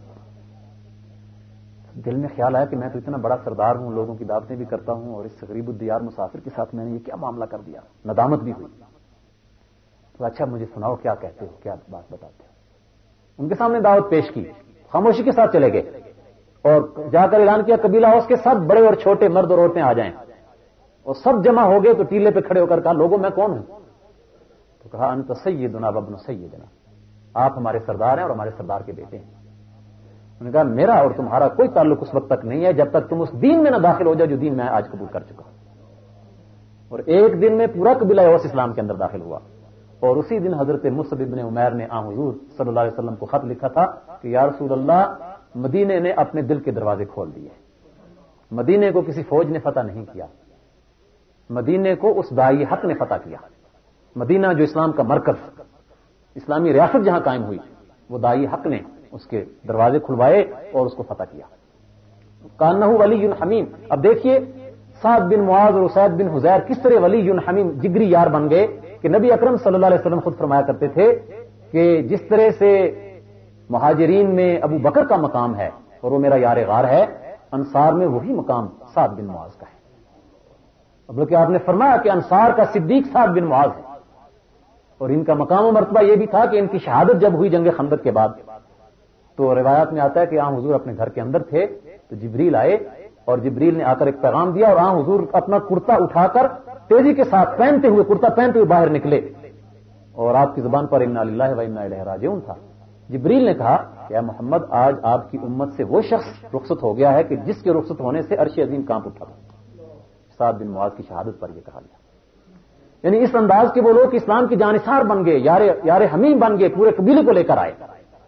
دل میں خیال آیا کہ میں تو اتنا بڑا سردار ہوں، لوگوں کی دعوتیں بھی کرتا ہوں، اور اس غریب الدیار مسافر کے ساتھ میں نے یہ کیا معاملہ کر دیا. ندامت بھی ہوئی. تو اچھا مجھے سناؤ کیا کہتے ہو، کیا بات بتاتے ہو. ان کے سامنے دعوت پیش کی، خاموشی کے ساتھ چلے گئے اور جا کر اعلان کیا قبیلہ اوس کے سب بڑے اور چھوٹے مرد اور عورتیں آ جائیں. اور سب جمع ہو گئے تو ٹیلے پہ کھڑے ہو کر کہا لوگوں میں کون ہوں. تو کہا انت سیدنا وابن سیدنا، آپ ہمارے سردار ہیں اور ہمارے سردار کے بیٹے ہیں. انہوں نے کہا میرا اور تمہارا کوئی تعلق اس وقت تک نہیں ہے جب تک تم اس دین میں نہ داخل ہو جاؤ جو دین میں آج قبول کر چکا ہوں. اور ایک دن میں پورا قبیلہ اوس اسلام کے اندر داخل ہوا. اور اسی دن حضرت مصعب بن عمیر نے آن حضور صلی اللہ علیہ وسلم کو خط لکھا تھا کہ یا رسول اللہ، مدینے نے اپنے دل کے دروازے کھول دیے. مدینے کو کسی فوج نے فتح نہیں کیا، مدینے کو اس داعی حق نے فتح کیا. مدینہ جو اسلام کا مرکز، اسلامی ریاست جہاں قائم ہوئی، وہ داعی حق نے اس کے دروازے کھلوائے اور اس کو فتح کیا. کانہ ولی حمیم. اب دیکھیے سعد بن معاذ اور اسید بن حذیر کس طرح ولی حمیم جگری یار بن گئے کہ نبی اکرم صلی اللہ علیہ وسلم خود فرمایا کرتے تھے کہ جس طرح سے مہاجرین میں ابو بکر کا مقام ہے اور وہ میرا یار غار ہے، انصار میں وہی مقام سعد بن معاذ کا ہے. بلکہ آپ نے فرمایا کہ انصار کا صدیق سعد بن معاذ ہے. اور ان کا مقام و مرتبہ یہ بھی تھا کہ ان کی شہادت جب ہوئی جنگ خندق کے بعد، تو روایات میں آتا ہے کہ آن حضور اپنے گھر کے اندر تھے تو جبریل آئے اور جبریل نے آ کر ایک پیغام دیا اور آن حضور اپنا کرتا اٹھا کر تیزی کے ساتھ پہنتے ہوئے کرتا پہنتے ہوئے باہر نکلے اور آپ کی زبان پر انا للہ و انا الیہ راجعون تھا. جبریل نے کہا کہ اے محمد، آج آپ کی امت سے وہ شخص رخصت ہو گیا ہے کہ جس کے رخصت ہونے سے عرش عظیم کانپ اٹھا. سعد بن معاذ کی شہادت پر یہ کہا گیا. یعنی اس انداز کے وہ لوگ کہ اسلام کی جانثار بن گئے، یار یار حمیم بن گئے، پورے قبیلے کو لے کر آئے.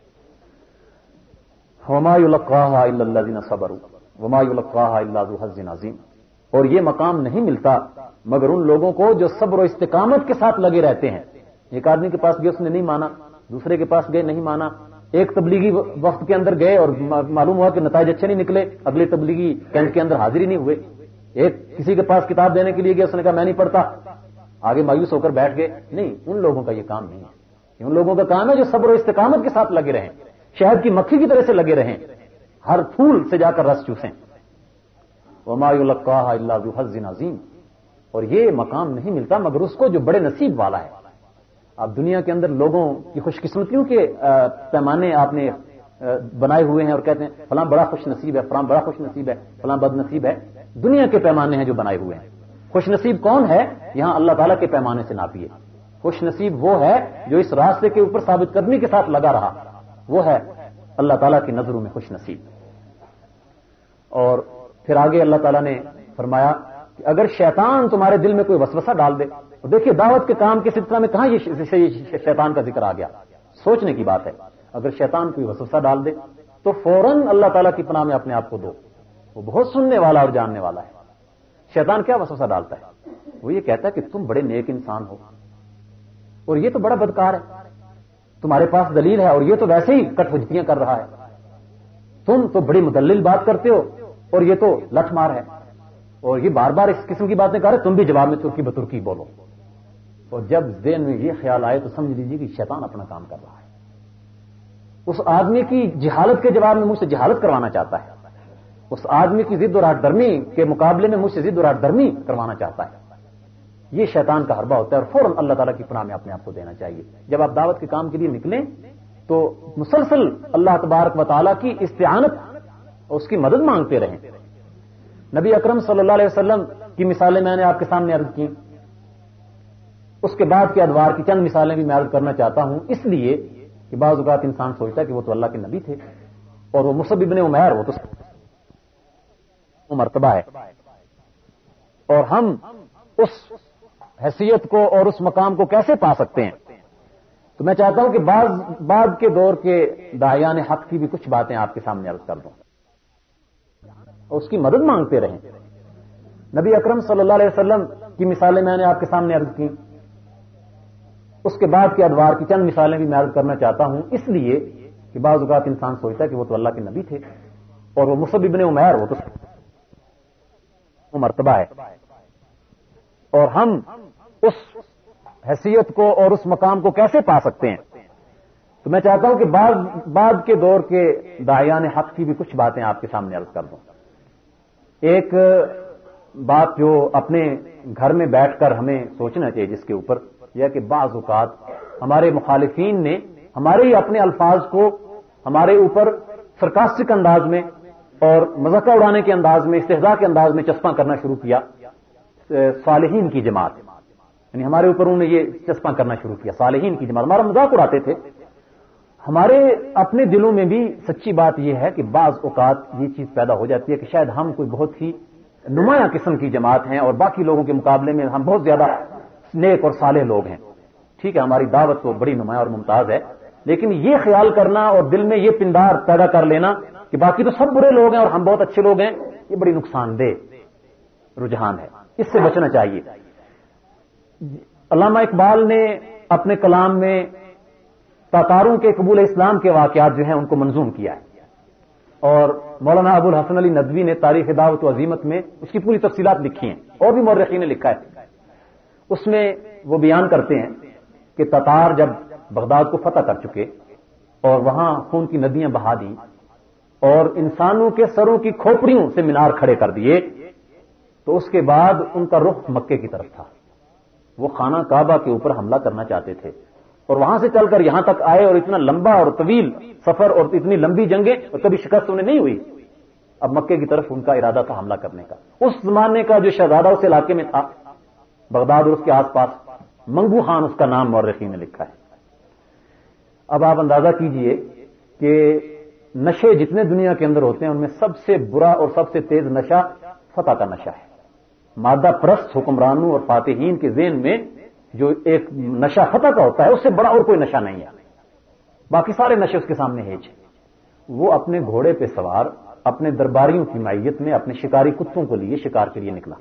وما یلقاها الا الذین صبروا وما یلقاها الا ذو حظ عظیم. اور یہ مقام نہیں ملتا مگر ان لوگوں کو جو صبر و استقامت کے ساتھ لگے رہتے ہیں. ایک آدمی کے پاس گئے، اس نے نہیں مانا، دوسرے کے پاس گئے، نہیں مانا، ایک تبلیغی وقت کے اندر گئے اور معلوم ہوا کہ نتائج اچھے نہیں نکلے، اگلے تبلیغی کیمپ کے اندر حاضر ہی نہیں ہوئے. ایک کسی کے پاس کتاب دینے کے لیے گیا، اس نے کہا میں نہیں پڑھتا، آگے مایوس ہو کر بیٹھ گئے. نہیں، ان لوگوں کا یہ کام نہیں ہے. ان لوگوں کا کام ہے جو صبر و استقامت کے ساتھ لگے رہیں، شہد کی مکھی کی طرح سے لگے رہیں، ہر پھول سے جا کر رس چوسیں. وما یلقاها الا ذو حظ عظیم. اور یہ مقام نہیں ملتا مگر اس کو جو بڑے نصیب والا ہے. اب دنیا کے اندر لوگوں کی خوش قسمتیوں کے پیمانے آپ نے بنائے ہوئے ہیں اور کہتے ہیں فلاں بڑا خوش نصیب ہے، فلاں بڑا خوش نصیب ہے، فلاں بد نصیب ہے. دنیا کے پیمانے ہیں جو بنائے ہوئے ہیں. خوش نصیب کون ہے؟ یہاں اللہ تعالیٰ کے پیمانے سے ناپیے. خوش نصیب وہ ہے جو اس راستے کے اوپر ثابت قدمی کے ساتھ لگا رہا، وہ ہے اللہ تعالیٰ کی نظروں میں خوش نصیب. اور پھر آگے اللہ تعالیٰ نے فرمایا کہ اگر شیطان تمہارے دل میں کوئی وسوسہ ڈال دے، تو دیکھیے دعوت کے کام کے سلسلہ میں کہاں یہ شیطان کا ذکر آ گیا، سوچنے کی بات ہے. اگر شیطان کوئی وسوسہ ڈال دے تو فوراً اللہ تعالیٰ کی پناہ میں اپنے آپ کو دو، وہ بہت سننے والا اور جاننے والا ہے. شیطان کیا وسوسہ ڈالتا ہے؟ وہ یہ کہتا ہے کہ تم بڑے نیک انسان ہو اور یہ تو بڑا بدکار ہے، تمہارے پاس دلیل ہے اور یہ تو ویسے ہی کٹ حجتیاں کر رہا ہے، تم تو بڑی مدلل بات کرتے ہو اور یہ تو لٹھ مار ہے اور یہ بار بار اس قسم کی باتیں کر رہے، تم بھی جواب میں ترکی بترکی بولو. اور جب ذہن میں یہ خیال آئے تو سمجھ لیجیے کہ شیطان اپنا کام کر رہا ہے. اس آدمی کی جہالت کے جواب میں مجھ سے جہالت کروانا چاہتا ہے، اس آدمی کی ضد اور آٹھ درمی کے مقابلے میں مجھ سے ضد اور آٹھ درمی کروانا چاہتا ہے. یہ شیطان کا حربہ ہوتا ہے اور فوراً اللہ تعالیٰ کی پناہ میں اپنے آپ کو دینا چاہیے. جب آپ دعوت کے کام کے لیے نکلیں تو مسلسل اللہ تبارک و تعالیٰ کی استعانت اور اس کی مدد مانگتے رہیں. نبی اکرم صلی اللہ علیہ وسلم کی مثالیں میں نے آپ کے سامنے عرض کی اس کے بعد کے ادوار کی چند مثالیں بھی میں عرض کرنا چاہتا ہوں، اس لیے کہ بعض اوقات انسان سوچتا ہے کہ وہ تو اللہ کے نبی تھے اور وہ مصعب ابن عمیر وہ تو وہ مرتبہ ہے، اور ہم اس حیثیت کو اور اس مقام کو کیسے پا سکتے ہیں؟ تو میں چاہتا ہوں کہ بعض بعد کے دور کے داعیان حق کی بھی کچھ باتیں آپ کے سامنے عرض کر دوں اور اس کی مدد مانگتے رہیں۔ نبی اکرم صلی اللہ علیہ وسلم کی مثالیں میں نے آپ کے سامنے عرض کی، اس کے بعد کے ادوار کی چند مثالیں بھی میں عرض کرنا چاہتا ہوں، اس لیے کہ بعض اوقات انسان سوچتا ہے کہ وہ تو اللہ کے نبی تھے اور وہ مصعب ابن عمیر وہ تو وہ مرتبہ ہے، اور ہم اس حیثیت کو اور اس مقام کو کیسے پا سکتے ہیں؟ تو میں چاہتا ہوں کہ بعض بعد کے دور کے داعیان حق کی بھی کچھ باتیں آپ کے سامنے عرض کر دوں۔ ایک بات جو اپنے گھر میں بیٹھ کر ہمیں سوچنا چاہیے جس کے اوپر، یہ کہ بعض اوقات ہمارے مخالفین نے ہمارے ہی اپنے الفاظ کو ہمارے اوپر سرکاسٹک انداز میں اور مذاق اڑانے کے انداز میں، استہزاء کے انداز میں چسپاں کرنا شروع کیا۔ صالحین کی جماعت، یعنی ہمارے اوپر انہوں نے یہ چسپاں کرنا شروع کیا، صالحین کی جماعت، ہمارا مذاق اڑاتے تھے۔ ہمارے اپنے دلوں میں بھی سچی بات یہ ہے کہ بعض اوقات یہ چیز پیدا ہو جاتی ہے کہ شاید ہم کوئی بہت ہی نمایاں قسم کی جماعت ہیں اور باقی لوگوں کے مقابلے میں ہم بہت زیادہ نیک اور صالح لوگ ہیں۔ ٹھیک ہے، ہماری دعوت تو بڑی نمایاں اور ممتاز ہے، لیکن یہ خیال کرنا اور دل میں یہ پندار پیدا کر لینا کہ باقی تو سب برے لوگ ہیں اور ہم بہت اچھے لوگ ہیں، یہ بڑی نقصان دہ رجحان ہے، اس سے بچنا چاہیے۔ علامہ اقبال نے اپنے کلام میں تاتاروں کے قبول اسلام کے واقعات جو ہیں ان کو منظوم کیا ہے، اور مولانا ابو الحسن علی ندوی نے تاریخ دعوت و عظیمت میں اس کی پوری تفصیلات لکھی ہیں، اور بھی مورخین نے لکھا ہے۔ اس میں وہ بیان کرتے ہیں کہ تاتار جب بغداد کو فتح کر چکے اور وہاں خون کی ندیاں بہا دی اور انسانوں کے سروں کی کھوپڑیوں سے مینار کھڑے کر دیے، تو اس کے بعد ان کا رخ مکے کی طرف تھا۔ وہ خانہ کعبہ کے اوپر حملہ کرنا چاہتے تھے اور وہاں سے چل کر یہاں تک آئے، اور اتنا لمبا اور طویل سفر اور اتنی لمبی جنگیں اور کبھی شکست انہیں نہیں ہوئی۔ اب مکے کی طرف ان کا ارادہ تھا حملہ کرنے کا۔ اس زمانے کا جو شہزادہ اس علاقے میں تھا بغداد اور اس کے آس پاس، منگو خان اس کا نام مورخین نے لکھا ہے۔ اب آپ اندازہ کیجئے کہ نشے جتنے دنیا کے اندر ہوتے ہیں ان میں سب سے برا اور سب سے تیز نشہ فتح کا نشہ ہے۔ مادہ پرست حکمرانوں اور فاتحین کے ذہن میں جو ایک نشہ فتح کا ہوتا ہے اس سے بڑا اور کوئی نشہ نہیں ہے، باقی سارے نشے اس کے سامنے ہیج ہیں۔ وہ اپنے گھوڑے پہ سوار اپنے درباریوں کی معیت میں اپنے شکاری کتوں کو لیے شکار کے لیے نکلا۔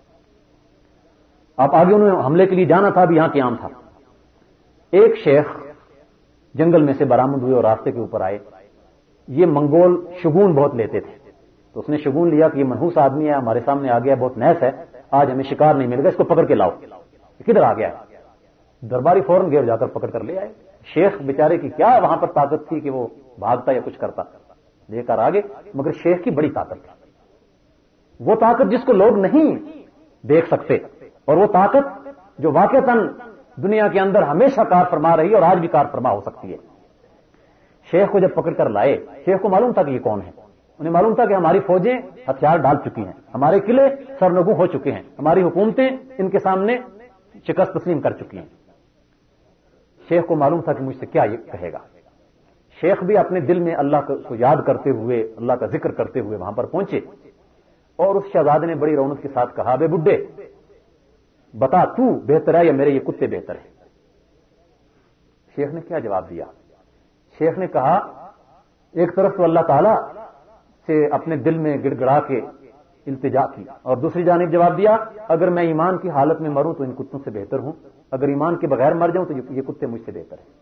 آپ آگے انہوں نے حملے کے لیے جانا تھا، بھی یہاں قیام تھا۔ ایک شیخ جنگل میں سے برآمد ہوئے اور راستے کے اوپر آئے۔ یہ منگول شگون بہت لیتے تھے، تو اس نے شگون لیا کہ یہ منحوس آدمی ہے، ہمارے سامنے آ گیا، بہت نیس ہے، آج ہمیں شکار نہیں ملے گا، اس کو پکڑ کے لاؤ۔ کدھر آ گیا؟ درباری فوراً گھیر جا کر پکڑ کر لے آئے۔ شیخ بیچارے کی کیا وہاں پر طاقت تھی کہ وہ بھاگتا یا کچھ کرتا، لے کر آگے، مگر شیخ کی بڑی طاقت تھی، وہ طاقت جس کو لوگ نہیں دیکھ سکتے، اور وہ طاقت جو واقعتاً دنیا کے اندر ہمیشہ کار فرما رہی اور آج بھی کار فرما ہو سکتی ہے۔ شیخ کو جب پکڑ کر لائے، شیخ کو معلوم تھا کہ یہ کون ہے، انہیں معلوم تھا کہ ہماری فوجیں ہتھیار ڈال چکی ہیں، ہمارے قلعے سرنگوں ہو چکے ہیں، ہماری حکومتیں ان کے سامنے شکست تسلیم کر چکی ہیں۔ شیخ کو معلوم تھا کہ مجھ سے کیا یہ کہے گا۔ شیخ بھی اپنے دل میں اللہ کو یاد کرتے ہوئے، اللہ کا ذکر کرتے ہوئے وہاں پر پہنچے، اور اس شہزادے نے بڑی رونق کے ساتھ کہا، بے بڈھے بتا تو بہتر ہے یا میرے یہ کتے بہتر ہیں؟ شیخ نے کیا جواب دیا؟ شیخ نے کہا، ایک طرف تو اللہ تعالی سے اپنے دل میں گڑ گڑا کے التجا کی، اور دوسری جانب جواب دیا، اگر میں ایمان کی حالت میں مروں تو ان کتوں سے بہتر ہوں، اگر ایمان کے بغیر مر جاؤں تو یہ کتے مجھ سے بہتر ہیں۔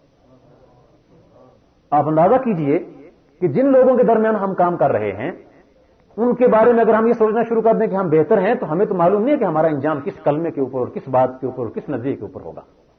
آپ اندازہ کیجئے کہ جن لوگوں کے درمیان ہم کام کر رہے ہیں ان کے بارے میں اگر ہم یہ سوچنا شروع کر دیں کہ ہم بہتر ہیں، تو ہمیں تو معلوم نہیں ہے کہ ہمارا انجام کس کلمے کے اوپر اور کس بات کے اوپر اور کس نظریے کے اوپر ہوگا۔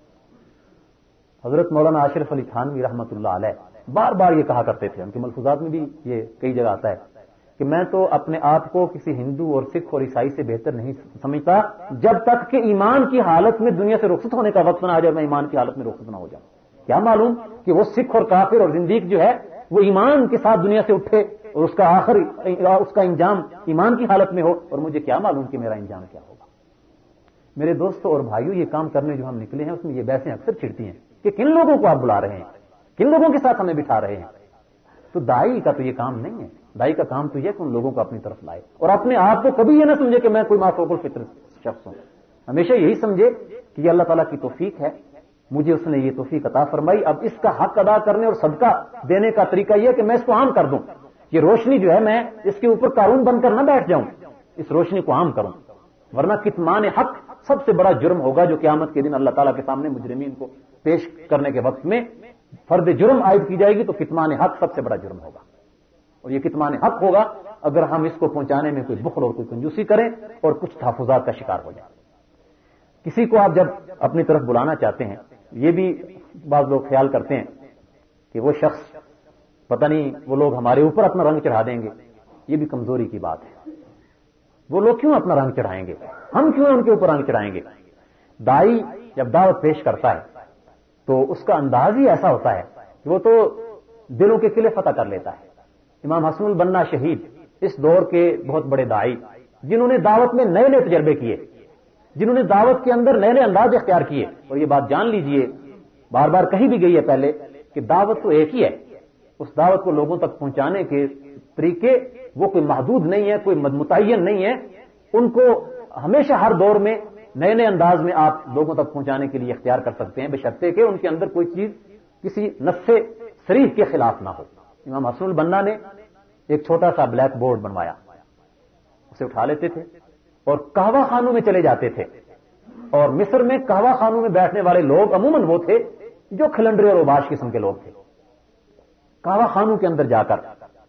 حضرت مولانا اشرف علی تھانوی رحمۃ اللہ علیہ بار بار یہ کہا کرتے تھے، ان کے ملفوظات میں بھی یہ کئی جگہ آتا ہے کہ میں تو اپنے آپ کو کسی ہندو اور سکھ اور عیسائی سے بہتر نہیں سمجھتا جب تک کہ ایمان کی حالت میں دنیا سے رخصت ہونے کا وقت نہ آ جائے، میں ایمان کی حالت میں رخصت نہ ہو جاؤں۔ کیا معلوم کہ وہ سکھ اور کافر اور زندیق جو ہے وہ ایمان کے ساتھ دنیا سے اٹھے اور اس کا آخر اس کا انجام ایمان کی حالت میں ہو، اور مجھے کیا معلوم کہ میرا انجام کیا ہوگا۔ میرے دوستوں اور بھائیوں، یہ کام کرنے جو ہم نکلے ہیں اس میں یہ بحثیں اکثر چھڑتی ہیں کہ کن لوگوں کو آپ بلا رہے ہیں، کن لوگوں کے ساتھ ہمیں بٹھا رہے ہیں. تو دائی کا تو یہ کام نہیں ہے. دائی کا کام تو یہ کہ ان لوگوں کو اپنی طرف لائے اور اپنے آپ کو کبھی یہ نہ سمجھے کہ میں کوئی مافوق الفطرت شخص ہوں. ہمیشہ یہی سمجھے کہ یہ اللہ تعالیٰ کی توفیق ہے، مجھے اس نے یہ توفیق عطا فرمائی، اب اس کا حق ادا کرنے اور صدقہ دینے کا طریقہ یہ کہ میں اس کو عام کر دوں. یہ روشنی جو ہے میں اس کے اوپر قارون بن کر نہ بیٹھ جاؤں، اس روشنی کو عام کروں. ورنہ کتمان حق سب سے بڑا جرم ہوگا جو قیامت کے دن اللہ تعالیٰ کے سامنے مجرمین کو پیش کرنے کے وقت میں فرد جرم عائد کی جائے گی، تو کتمان حق سب سے بڑا جرم ہوگا. اور یہ کتمان حق ہوگا اگر ہم اس کو پہنچانے میں کوئی بخل اور کوئی کنجوسی کریں اور کچھ تحفظات کا شکار ہو جائیں. کسی کو آپ جب اپنی طرف بلانا چاہتے ہیں، یہ بھی بعض لوگ خیال کرتے ہیں کہ وہ شخص پتہ نہیں وہ لوگ ہمارے اوپر اپنا رنگ چڑھا دیں گے. یہ بھی کمزوری کی بات ہے. وہ لوگ کیوں اپنا رنگ چڑھائیں گے؟ ہم کیوں ان کے اوپر رنگ چڑھائیں گے؟ دائی جب دعوت پیش کرتا ہے تو اس کا انداز ہی ایسا ہوتا ہے کہ وہ تو دلوں کے قلعے فتح کر لیتا ہے. امام حسن البنا شہید اس دور کے بہت بڑے دائی، جنہوں نے دعوت میں نئے نئے تجربے کیے، جنہوں نے دعوت کے اندر نئے نئے انداز اختیار کیے. اور یہ بات جان لیجئے، بار بار کہی بھی گئی ہے پہلے کہ دعوت تو ایک ہی ہے. اس دعوت کو لوگوں تک پہنچانے کے طریقے وہ کوئی محدود نہیں ہے، کوئی متعین نہیں ہے. ان کو ہمیشہ ہر دور میں نئے نئے انداز میں آپ لوگوں تک پہنچانے کے لیے اختیار کر سکتے ہیں، بشرطے کہ ان کے اندر کوئی چیز کسی نص صریح کے خلاف نہ ہو. امام حسن البنا نے ایک چھوٹا سا بلیک بورڈ بنوایا، اسے اٹھا لیتے تھے اور قہوہ خانوں میں چلے جاتے تھے. اور مصر میں قہوہ خانوں میں بیٹھنے والے لوگ عموماً وہ تھے جو کھلنڈرے اور اوباش قسم کے لوگ تھے. قہوہ خانوں کے اندر جا کر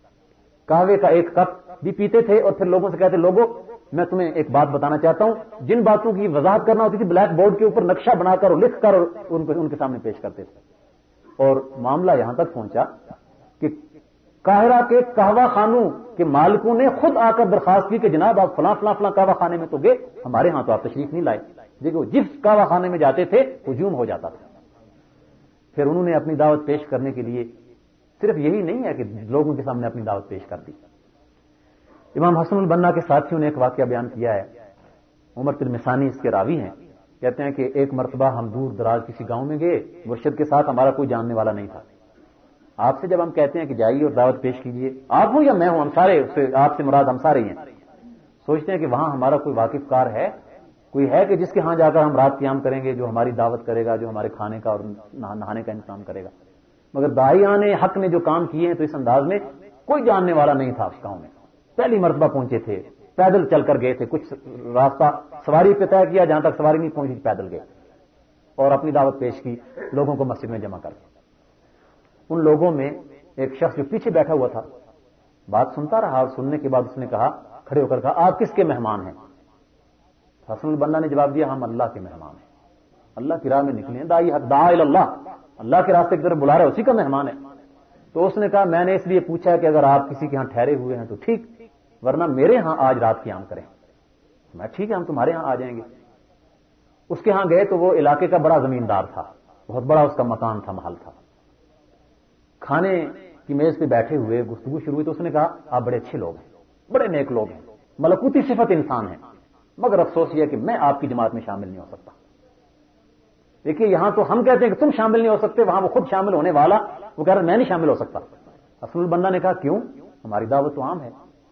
قہوے کا ایک کپ بھی پیتے تھے اور پھر لوگوں سے کہتے، لوگوں میں تمہیں ایک بات بتانا چاہتا ہوں. جن باتوں کی وضاحت کرنا ہوتی تھی بلیک بورڈ کے اوپر نقشہ بنا کر اور لکھ کر اور ان کو ان کے سامنے پیش کرتے تھے. اور معاملہ یہاں تک پہنچا کہ قاہرہ کے قہوہ خانوں کے مالکوں نے خود آ کر درخواست کی کہ جناب آپ فلاں فلاں فلاں قہوہ خانے میں تو گئے، ہمارے ہاں تو آپ تشریف نہیں لائے. دیکھو جس قہوہ خانے میں جاتے تھے ہجوم ہو جاتا تھا. پھر انہوں نے اپنی دعوت پیش کرنے کے لیے صرف یہی نہیں ہے کہ لوگوں کے سامنے اپنی دعوت پیش کر دی. امام حسن البنا کے ساتھیوں نے ایک واقعہ بیان کیا ہے، عمر تلمسانی اس کے راوی ہیں. کہتے ہیں کہ ایک مرتبہ ہم دور دراز کسی گاؤں میں گئے، مرشد کے ساتھ ہمارا کوئی جاننے والا نہیں تھا. آپ سے جب ہم کہتے ہیں کہ جائیے اور دعوت پیش کیجیے، آپ ہوں یا میں ہوں، ہم سارے اس سے آپ سے مراد ہم سارے ہیں، سوچتے ہیں کہ وہاں ہمارا کوئی واقف کار ہے، کوئی ہے کہ جس کے ہاں جا کر ہم رات قیام کریں گے، جو ہماری دعوت کرے گا، جو ہمارے کھانے کا اور نہانے کا انتظام کرے گا. مگر داعیان حق نے جو کام کیے ہیں تو اس انداز میں کوئی جاننے والا نہیں تھا اس گاؤں میں. پہلی مرتبہ پہنچے تھے، پیدل چل کر گئے تھے، کچھ راستہ سواری پہ طے کیا، جہاں تک سواری نہیں پہنچی پیدل گئے اور اپنی دعوت پیش کی لوگوں کو مسجد میں جمع کر کے. ان لوگوں میں ایک شخص جو پیچھے بیٹھا ہوا تھا بات سنتا رہا اور سننے کے بعد اس نے کہا، کھڑے ہو کر کہا، آپ کس کے مہمان ہیں؟ حسن البنا نے جواب دیا، ہم اللہ کے مہمان ہیں، اللہ کی راہ میں نکلے ہیں، داعی حق دعا الی اللہ، اللہ کے راستے کی طرف بلا رہا ہے، اسی کا مہمان ہے. تو اس نے کہا، میں نے اس لیے پوچھا ہے کہ اگر آپ کسی کے ہاں ٹھہرے ہوئے ہیں تو ٹھیک، ورنہ میرے ہاں آج رات قیام کریں. میں ٹھیک ہے، ہم تمہارے ہاں آ جائیں گے. اس کے ہاں گئے تو وہ علاقے کا بڑا زمیندار تھا، بہت بڑا اس کا مکان تھا، محل تھا. کھانے کی میز پہ بیٹھے ہوئے گفتگو شروع ہوئی تو اس نے کہا، آپ بڑے اچھے لوگ ہیں، بڑے نیک لوگ ہیں، ملکوتی صفت انسان ہیں، مگر افسوس یہ کہ میں آپ کی جماعت میں شامل نہیں ہو سکتا. دیکھیے یہاں تو ہم کہتے ہیں کہ تم شامل نہیں ہو سکتے، وہاں وہ خود شامل ہونے والا وہ کہہ رہا میں نہیں شامل ہو سکتا. حسن البنا نے کہا، کیوں؟ ہماری دعوت تو عام ہے.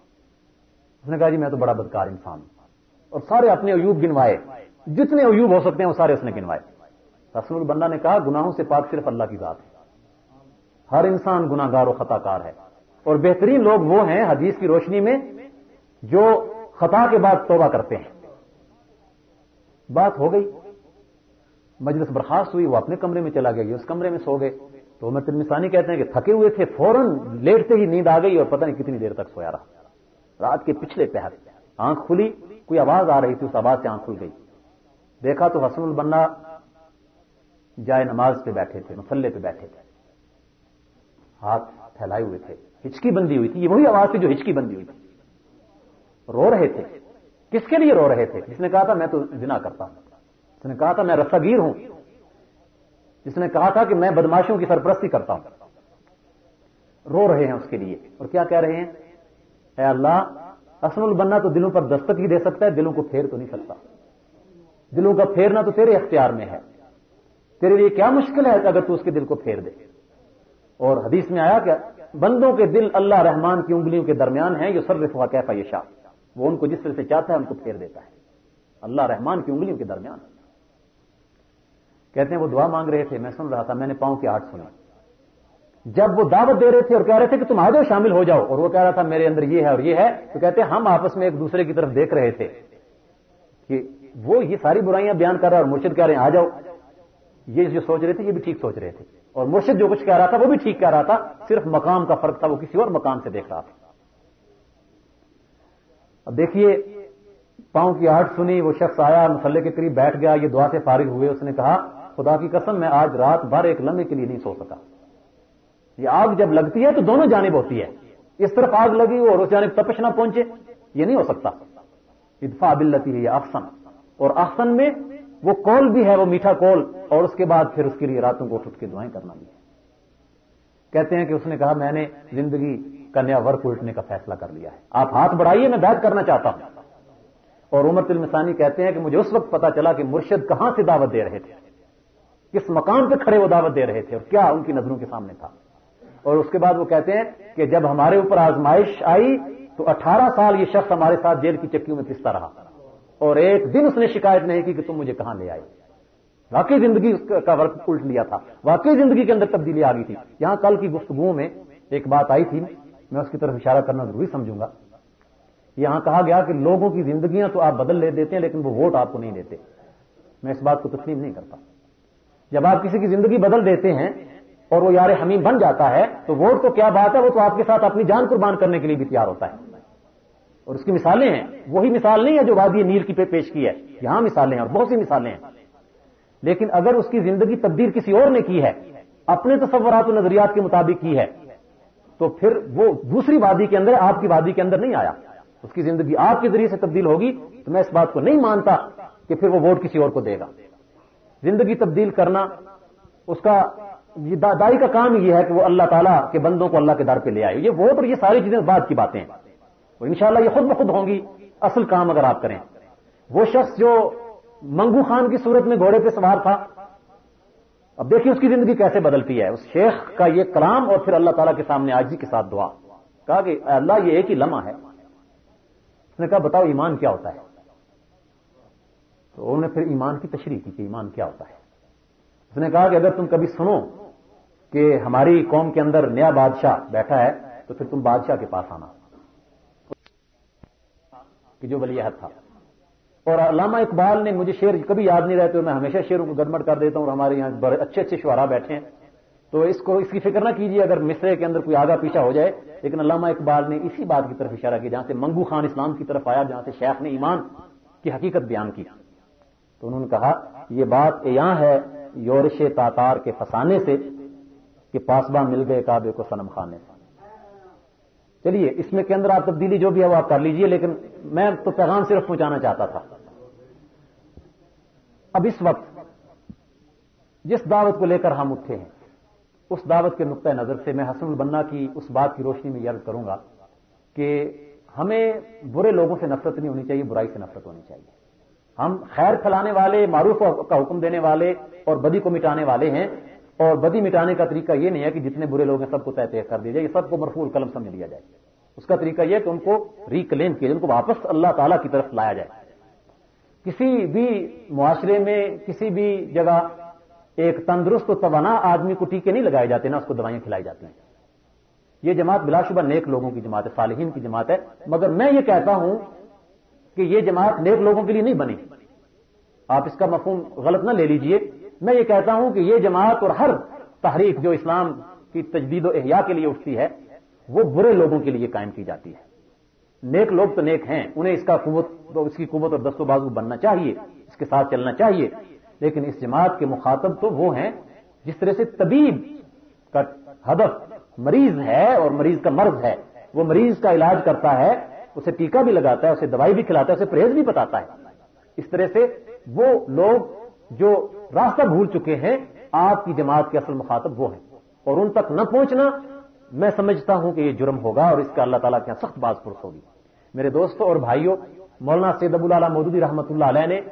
اس نے کہا، جی میں تو بڑا بدکار انسان ہوں، اور سارے اپنے عیوب گنوائے، جتنے عیوب ہو سکتے ہیں وہ سارے اس نے گنوائے. حسن البنا نے کہا، گناہوں سے پاک صرف اللہ کی ذات ہے، ہر انسان گناہ گار و خطا کار ہے، اور بہترین لوگ وہ ہیں حدیث کی روشنی میں جو خطا کے بعد توبہ کرتے ہیں. بات ہو گئی، مجلس برخاست ہوئی، وہ اپنے کمرے میں چلا گیا، یہ اس کمرے میں سو گئے. تو عمر تلمسانی کہتے ہیں کہ تھکے ہوئے تھے، فوراً لیٹتے ہی نیند آ گئی اور پتہ نہیں کتنی دیر تک سویا رہا. رات کے پچھلے پہر آنکھ کھلی، کوئی آواز آ رہی تھی، اس آواز سے آنکھ کھل گئی. دیکھا تو حسن البنا جائے نماز پہ بیٹھے تھے، مصلے پہ بیٹھے تھے، ہاتھ پھیلائے ہوئے تھے، ہچکی بندی ہوئی تھی. یہ وہی آواز تھی جو ہچکی بندی ہوئی تھی. رو رہے تھے. کس کے لیے رو رہے تھے؟ جس نے کہا تھا میں تو زنا کرتا ہوں، جس نے کہا تھا میں رساگیر ہوں، جس نے کہا تھا کہ میں بدماشوں کی سرپرستی کرتا ہوں. رو رہے ہیں اس کے لیے اور کیا کہہ رہے ہیں؟ اے اللہ، حسن البنا تو دلوں پر دستک ہی دے سکتا ہے، دلوں کو پھیر تو نہیں سکتا. دلوں کا پھیرنا تو تیرے اختیار میں ہے، تیرے لیے کیا مشکل ہے اگر تو اس کے دل کو پھیر دے۔ اور حدیث میں آیا کہ بندوں کے دل اللہ رحمان کی انگلیوں کے درمیان ہیں، یصرفھا کیف یشاء، وہ ان کو جس طرح سے چاہتا ہے ان کو پھیر دیتا ہے، اللہ رحمان کی انگلیوں کے درمیان۔ کہتے ہیں وہ دعا مانگ رہے تھے، میں سن رہا تھا، میں نے پاؤں کی آہٹ سنی۔ جب وہ دعوت دے رہے تھے اور کہہ رہے تھے کہ تم آ جاؤ شامل ہو جاؤ، اور وہ کہہ رہا تھا میرے اندر یہ ہے اور یہ ہے، تو کہتے ہیں ہم آپس میں ایک دوسرے کی طرف دیکھ رہے تھے کہ وہ یہ ساری برائیاں بیان کر رہا ہے اور مرشد کہہ رہے ہیں آ جاؤ۔ یہ جو سوچ رہے تھے یہ بھی ٹھیک سوچ رہے تھے، اور مرشد جو کچھ کہہ رہا تھا وہ بھی ٹھیک کہہ رہا تھا، صرف مقام کا فرق تھا، وہ کسی اور مقام سے دیکھ رہا تھا۔ اب دیکھیے پاؤں کی آہٹ سنی، وہ شخص آیا مصلی کے قریب بیٹھ گیا، یہ دعا سے فارغ ہوئے، اس نے کہا خدا کی قسم میں آج رات بھر ایک لمحے کے لیے نہیں سو سکا۔ یہ آگ جب لگتی ہے تو دونوں جانب ہوتی ہے، اس طرف آگ لگی اور اس جانب تپش نہ پہنچے، یہ نہیں ہو سکتا۔ ادفع باللتی ہی احسن، اور احسن میں وہ قول بھی ہے، وہ میٹھا قول، اور اس کے بعد پھر اس کے لیے راتوں کو اٹھ کے دعائیں کرنا بھی ہے۔ کہتے ہیں کہ اس نے کہا میں نے زندگی کا نیا ورق الٹنے کا فیصلہ کر لیا ہے، آپ ہاتھ بڑھائیے میں بیعت کرنا چاہتا ہوں۔ اور عمر تلمسانی کہتے ہیں کہ مجھے اس وقت پتا چلا کہ مرشد کہاں سے دعوت دے رہے تھے، کس مقام پہ کھڑے وہ دعوت دے رہے تھے، اور کیا ان کی نظروں کے سامنے تھا۔ اور اس کے بعد وہ کہتے ہیں کہ جب ہمارے اوپر آزمائش آئی تو اٹھارہ سال یہ شخص ہمارے ساتھ جیل کی چکیوں میں پستا رہا، اور ایک دن اس نے شکایت نہیں کی کہ تم مجھے کہاں لے آئے۔ واقعی زندگی کا ورق الٹ لیا تھا، واقعی زندگی کے اندر تبدیلی آ گئی تھی۔ یہاں کل کی گفتگو میں ایک بات آئی تھی، میں اس کی طرف اشارہ کرنا ضروری سمجھوں گا۔ یہاں کہا گیا کہ لوگوں کی زندگیاں تو آپ بدل لے دیتے ہیں لیکن وہ ووٹ آپ کو نہیں دیتے۔ میں اس بات کو تسلیم نہیں کرتا۔ جب آپ کسی کی زندگی بدل دیتے ہیں اور وہ یار حمیم بن جاتا ہے تو ووٹ تو کیا بات ہے، وہ تو آپ کے ساتھ اپنی جان قربان کرنے کے لیے بھی تیار ہوتا ہے، اور اس کی مثالیں ہیں۔ وہی مثال نہیں ہے جو وادی نیل کی پہ پیش کی ہے، یہاں مثالیں ہیں اور بہت سی مثالیں ہیں۔ لیکن اگر اس کی زندگی تبدیل کسی اور نے کی ہے، اپنے تصورات و نظریات کے مطابق کی ہے، تو پھر وہ دوسری وادی کے اندر، آپ کی وادی کے اندر نہیں آیا، اس کی زندگی آپ کے ذریعے سے تبدیل ہوگی، تو میں اس بات کو نہیں مانتا کہ پھر وہ ووٹ کسی اور کو دے گا۔ زندگی تبدیل کرنا اس کا دائی کا کام یہ ہے کہ وہ اللہ تعالیٰ کے بندوں کو اللہ کے در پہ لے آئے۔ یہ ووٹ اور یہ ساری چیزیں بعد کی باتیں ہیں، اور انشاءاللہ یہ خود بخود ہوں گی اصل کام اگر آپ کریں۔ وہ شخص جو منگو خان کی صورت میں گھوڑے پہ سوار تھا، اب دیکھیے اس کی زندگی کیسے بدلتی ہے۔ اس شیخ کا یہ کلام اور پھر اللہ تعالیٰ کے سامنے عاجزی کے ساتھ دعا، کہا کہ اللہ یہ ایک ہی لمحہ ہے۔ اس نے کہا بتاؤ ایمان کیا ہوتا ہے؟ تو انہوں نے پھر ایمان کی تشریح کی کہ ایمان کیا ہوتا ہے۔ اس نے کہا کہ اگر تم کبھی سنو کہ ہماری قوم کے اندر نیا بادشاہ بیٹھا ہے تو پھر تم بادشاہ کے پاس آنا کہ جو ولی عہد تھا۔ اور علامہ اقبال نے، مجھے شعر کبھی یاد نہیں رہتے اور میں ہمیشہ شعروں کو گڑبڑ کر دیتا ہوں، اور ہمارے یہاں بڑے اچھے اچھے شعراء بیٹھے ہیں، تو اس کو اس کی فکر نہ کیجیے اگر مصرے کے اندر کوئی آگا پیچھا ہو جائے۔ لیکن علامہ اقبال نے اسی بات کی طرف اشارہ کیا جہاں سے منگو خان اسلام کی طرف آیا، جہاں سے شیخ نے ایمان کی حقیقت بیان کی، تو انہوں نے کہا یہ بات یہاں ہے یورش تاتار کے فسانے سے کہ پاسباں مل گئے کعبے کو صنم خانے سے۔ چلیے اس میں کے اندر آپ تبدیلی جو بھی ہے وہ آپ کر لیجئے، لیکن میں تو پیغام صرف پہنچانا چاہتا تھا۔ اب اس وقت جس دعوت کو لے کر ہم اٹھے ہیں، اس دعوت کے نقطہ نظر سے میں حسن البنا کی اس بات کی روشنی میں یہ عرض کروں گا کہ ہمیں برے لوگوں سے نفرت نہیں ہونی چاہیے، برائی سے نفرت ہونی چاہیے۔ ہم خیر پھیلانے والے، معروف کا حکم دینے والے اور بدی کو مٹانے والے ہیں، اور بدی مٹانے کا طریقہ یہ نہیں ہے کہ جتنے برے لوگ ہیں سب کو طے طے کر دیا جائے، یہ سب کو مرفوع القلم سمجھ لیا جائے۔ اس کا طریقہ یہ ہے کہ ان کو ریکلیم کیا جائے، ان کو واپس اللہ تعالیٰ کی طرف لایا جائے۔ کسی بھی معاشرے میں، کسی بھی جگہ ایک تندرست و توانا آدمی کو ٹیکے نہیں لگائے جاتے، نہ اس کو دوائیاں کھلائی جاتی ہیں۔ یہ جماعت بلا شبہ نیک لوگوں کی جماعت ہے، صالحین کی جماعت ہے، مگر میں یہ کہتا ہوں کہ یہ جماعت نیک لوگوں کے لیے نہیں بنی۔ آپ اس کا مفہوم غلط نہ لے لیجئے۔ میں یہ کہتا ہوں کہ یہ جماعت اور ہر تحریک جو اسلام کی تجدید و احیاء کے لیے اٹھتی ہے وہ برے لوگوں کے لیے قائم کی جاتی ہے۔ نیک لوگ تو نیک ہیں، انہیں اس کا قوت اس کی قوت اور دست و بازو بننا چاہیے، اس کے ساتھ چلنا چاہیے، لیکن اس جماعت کے مخاطب تو وہ ہیں جس طرح سے طبیب کا ہدف مریض ہے اور مریض کا مرض ہے، وہ مریض کا علاج کرتا ہے، اسے ٹیکہ بھی لگاتا ہے، اسے دوائی بھی کھلاتا ہے، اسے پرہیز بھی بتاتا ہے۔ اس طرح سے وہ لوگ جو راستہ بھول چکے ہیں، آپ کی جماعت کے اصل مخاطب وہ ہیں، اور ان تک نہ پہنچنا میں سمجھتا ہوں کہ یہ جرم ہوگا اور اس کا اللہ تعالیٰ کے یہاں سخت باز پرس ہوگی۔ میرے دوستوں اور بھائیوں، مولانا سید ابو الاعلی مودودی رحمۃ اللہ علیہ نے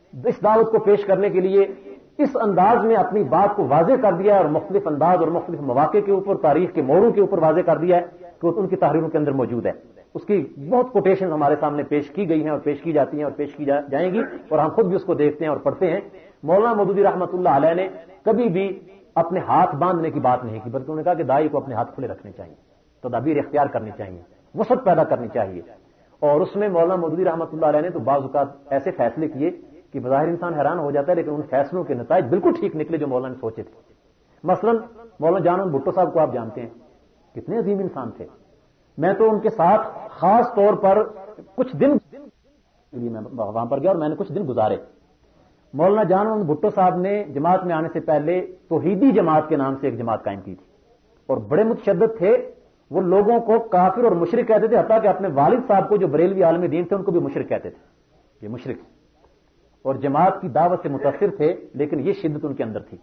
اس دعوت کو پیش کرنے کے لیے اس انداز میں اپنی بات کو واضح کر دیا ہے اور مختلف انداز اور مختلف مواقع کے اوپر تاریخ کے موڑوں کے اوپر واضح کر دیا ہے کہ ان کی تحریروں کے اندر موجود ہے. اس کی بہت کوٹیشن ہمارے سامنے پیش کی گئی ہیں اور پیش کی جاتی ہیں اور پیش کی جائیں گی اور ہم خود بھی اس کو دیکھتے ہیں اور پڑھتے ہیں. مولانا مودودی رحمۃ اللہ علیہ نے کبھی بھی اپنے ہاتھ باندھنے کی بات نہیں کی، بلکہ انہوں نے کہا کہ داعی کو اپنے ہاتھ کھلے رکھنے چاہیے، تدابیر اختیار کرنی چاہیے، وسعت پیدا کرنی چاہیے. اور اس میں مولانا مودودی رحمۃ اللہ علیہ نے تو بعض اوقات ایسے فیصلے کیے کہ بظاہر انسان حیران ہو جاتا ہے، لیکن ان فیصلوں کے نتائج بالکل ٹھیک نکلے جو مولانا نے سوچے تھے. مثلا مولانا جان بھٹو صاحب کو آپ جانتے ہیں، کتنے عظیم انسان تھے. میں تو ان کے ساتھ خاص طور پر کچھ دن میں وہاں پر گیا اور میں نے کچھ دن گزارے. مولانا جان بھٹو صاحب نے جماعت میں آنے سے پہلے توحیدی جماعت کے نام سے ایک جماعت قائم کی تھی اور بڑے متشدد تھے. وہ لوگوں کو کافر اور مشرک کہتے تھے، حتیٰ کہ اپنے والد صاحب کو جو بریلوی عالم دین تھے ان کو بھی مشرک کہتے تھے، یہ مشرک، اور جماعت کی دعوت سے متاثر تھے، لیکن یہ شدت ان کے اندر تھی.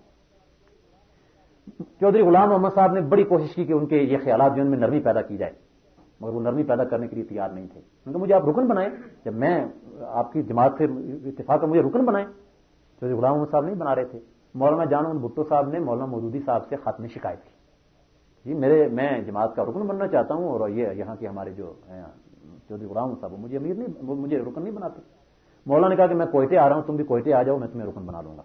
چودھری غلام محمد صاحب نے بڑی کوشش کی کہ ان کے یہ خیالات جو ان میں نرمی پیدا کی جائے، مگر وہ نرمی پیدا کرنے کے لیے تیار نہیں تھے. ان کو مجھے آپ رکن بنائیں، جب میں آپ کی جماعت سے اتفاق کر مجھے رکن بنائیں. چودھری غلام محمد صاحب نہیں بنا رہے تھے. مولانا جان بھٹو صاحب نے مولانا مودودی صاحب سے خط میں شکایت کی، جی میرے میں جماعت کا رکن بننا چاہتا ہوں اور یہ یہاں کے ہمارے جو چودھری غلام صاحب مجھے امیر نہیں، مجھے رکن نہیں بناتے. مولانا نے کہا کہ میں کوئٹے آ رہا ہوں، تم بھی کوئٹے آ جاؤ، میں تمہیں رکن بنا لوں گا.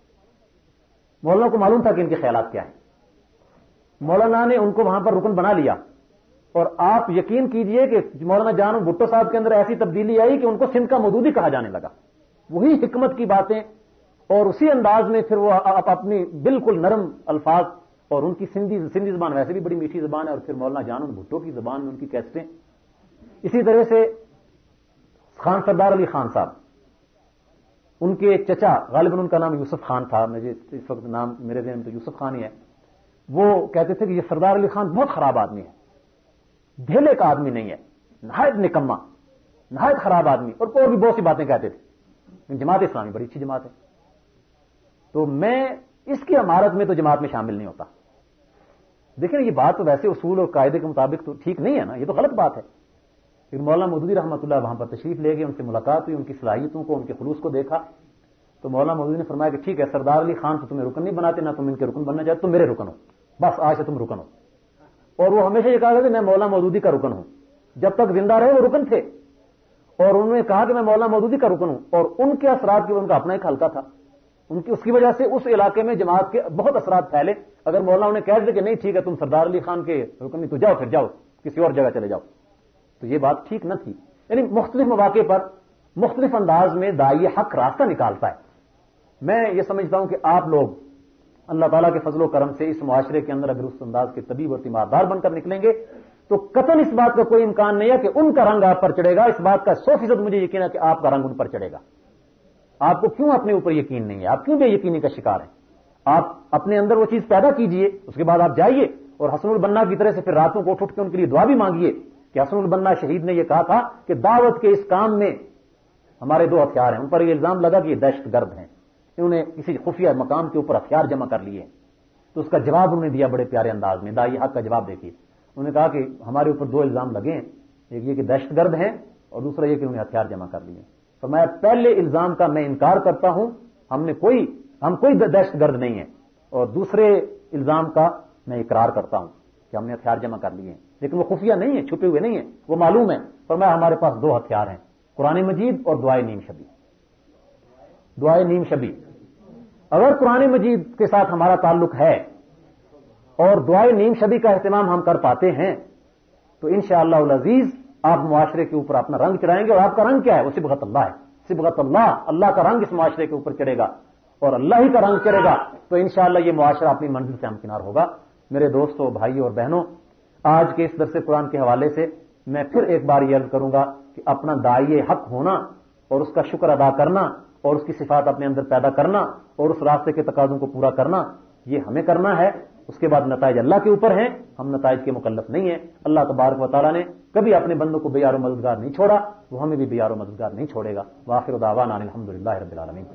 مولانا کو معلوم تھا کہ ان کے خیالات کیا ہیں. مولانا نے ان کو وہاں پر رکن بنا لیا اور آپ یقین کیجئے کہ مولانا جان بھٹو صاحب کے اندر ایسی تبدیلی آئی کہ ان کو سندھ کا مودودی کہا جانے لگا. وہی حکمت کی باتیں اور اسی انداز میں پھر وہ اپنی بالکل نرم الفاظ اور ان کی سندھی سندھی زبان ویسے بھی بڑی میٹھی زبان ہے، اور پھر مولانا جان بھٹو کی زبان میں ان کی کیسٹیں. اسی طرح سے خان سردار علی خان صاحب، ان کے چچا، غالباً ان کا نام یوسف خان تھا، مجھے اس وقت نام میرے ذہن میں تو یوسف خان ہی ہے. وہ کہتے تھے کہ یہ سردار علی خان بہت خراب آدمی ہے، ڈھیلے کا آدمی نہیں ہے، نہایت نکما، نہایت خراب آدمی، اور اور بھی بہت سی باتیں کہتے تھے. جماعت اسلامی بڑی اچھی جماعت ہے، تو میں اس کی عمارت میں تو جماعت میں شامل نہیں ہوتا. دیکھیں یہ بات تو ویسے اصول اور قاعدے کے مطابق تو ٹھیک نہیں ہے نا، یہ تو غلط بات ہے. لیکن مولانا مودودی رحمۃ اللہ وہاں پر تشریف لے گئے، ان سے ملاقات ہوئی، ان کی صلاحیتوں کو، ان کے خلوص کو دیکھا. تو مولانا مودودی نے فرمایا کہ ٹھیک ہے، سردار علی خان تو تمہیں رکن نہیں بناتے، نہ تم ان کے رکن بننا چاہتے، تم میرے رکن ہو، بس آج سے تم رکن ہو. اور وہ ہمیشہ یہ کہا کہ میں مولانا مودودی کا رکن ہوں. جب تک زندہ رہے وہ رکن تھے، اور انہوں نے کہا کہ میں مولانا مودودی کا رکن ہوں. اور ان کے اثرات کی ان کا اپنا ایک حلقہ تھا، ان کی اس کی وجہ سے اس علاقے میں جماعت کے بہت اثرات پھیلے. اگر مولانا نے کہہ دیا کہ نہیں ٹھیک ہے تم سردار علی خان کے رکن نہیں، تو جاؤ، پھر جاؤ کسی اور جگہ چلے جاؤ، تو یہ بات ٹھیک نہ تھی. یعنی مختلف مواقع پر مختلف انداز میں داعی حق راستہ نکالتا ہے. میں یہ سمجھتا ہوں کہ آپ لوگ اللہ تعالیٰ کے فضل و کرم سے اس معاشرے کے اندر اگر اس انداز کے طبیب اور تیماردار بن کر نکلیں گے تو قطعاً اس بات کا کوئی امکان نہیں ہے کہ ان کا رنگ آپ پر چڑھے گا. اس بات کا سو فیصد مجھے یقین ہے کہ آپ کا رنگ ان پر چڑھے گا. آپ کو کیوں اپنے اوپر یقین نہیں ہے؟ آپ کیوں بے یقینی کا شکار ہیں؟ آپ اپنے اندر وہ چیز پیدا کیجئے، اس کے بعد آپ جائیے اور حسن البنا کی طرح سے پھر راتوں کو اٹھ اٹھ کے ان کے لیے دعا بھی مانگیے کہ حسن البنا شہید نے یہ کہا تھا کہ دعوت کے اس کام میں ہمارے دو ہتھیار ہیں. ان پر یہ الزام لگا کہ یہ دہشت گرد ہیں، انہوں نے کسی خفیہ مقام کے اوپر ہتھیار جمع کر لیے. تو اس کا جواب انہوں نے دیا بڑے پیارے انداز میں. داعی حق کا جواب دیکھیے. انہوں نے کہا کہ ہمارے اوپر دو الزام لگے ہیں، ایک یہ کہ دہشت گرد ہیں اور دوسرا یہ کہ انہوں نے ہتھیار جمع کر لیے. تو میں پہلے الزام کا میں انکار کرتا ہوں، ہم نے کوئی ہم کوئی دہشت گرد نہیں ہیں، اور دوسرے الزام کا میں اقرار کرتا ہوں کہ ہم نے ہتھیار جمع کر لیے ہیں، لیکن وہ خفیہ نہیں ہے، چھپے ہوئے نہیں ہیں، وہ معلوم ہے. فرمایا ہمارے پاس دو ہتھیار ہیں، قرآن مجید اور دعائے نیم شبی. دعائے نیم شبی اگر قرآن مجید کے ساتھ ہمارا تعلق ہے اور دعائے نیم شبی کا اہتمام ہم کر پاتے ہیں تو انشاءاللہ العزیز آپ معاشرے کے اوپر اپنا رنگ چڑھائیں گے. اور آپ کا رنگ کیا ہے؟ وہ صبغت اللہ ہے. صبغت اللہ، اللہ کا رنگ اس معاشرے کے اوپر چڑھے گا اور اللہ ہی کا رنگ چڑھے گا تو انشاءاللہ یہ معاشرہ اپنی منزل سے ہمکنار ہوگا. میرے دوستوں، بھائیوں اور بہنوں، آج کے اس درس قرآن کے حوالے سے میں پھر ایک بار یہ عرض کروں گا کہ اپنا داعی حق ہونا اور اس کا شکر ادا کرنا اور اس کی صفات اپنے اندر پیدا کرنا اور اس راستے کے تقاضوں کو پورا کرنا، یہ ہمیں کرنا ہے. اس کے بعد نتائج اللہ کے اوپر ہیں، ہم نتائج کے مکلف نہیں ہیں. اللہ تبارک و تعالیٰ نے کبھی اپنے بندوں کو بے یار و مددگار نہیں چھوڑا، وہ ہمیں بھی بے یار و مددگار نہیں چھوڑے گا. وآخر دعوانا الحمدللہ رب العالمین.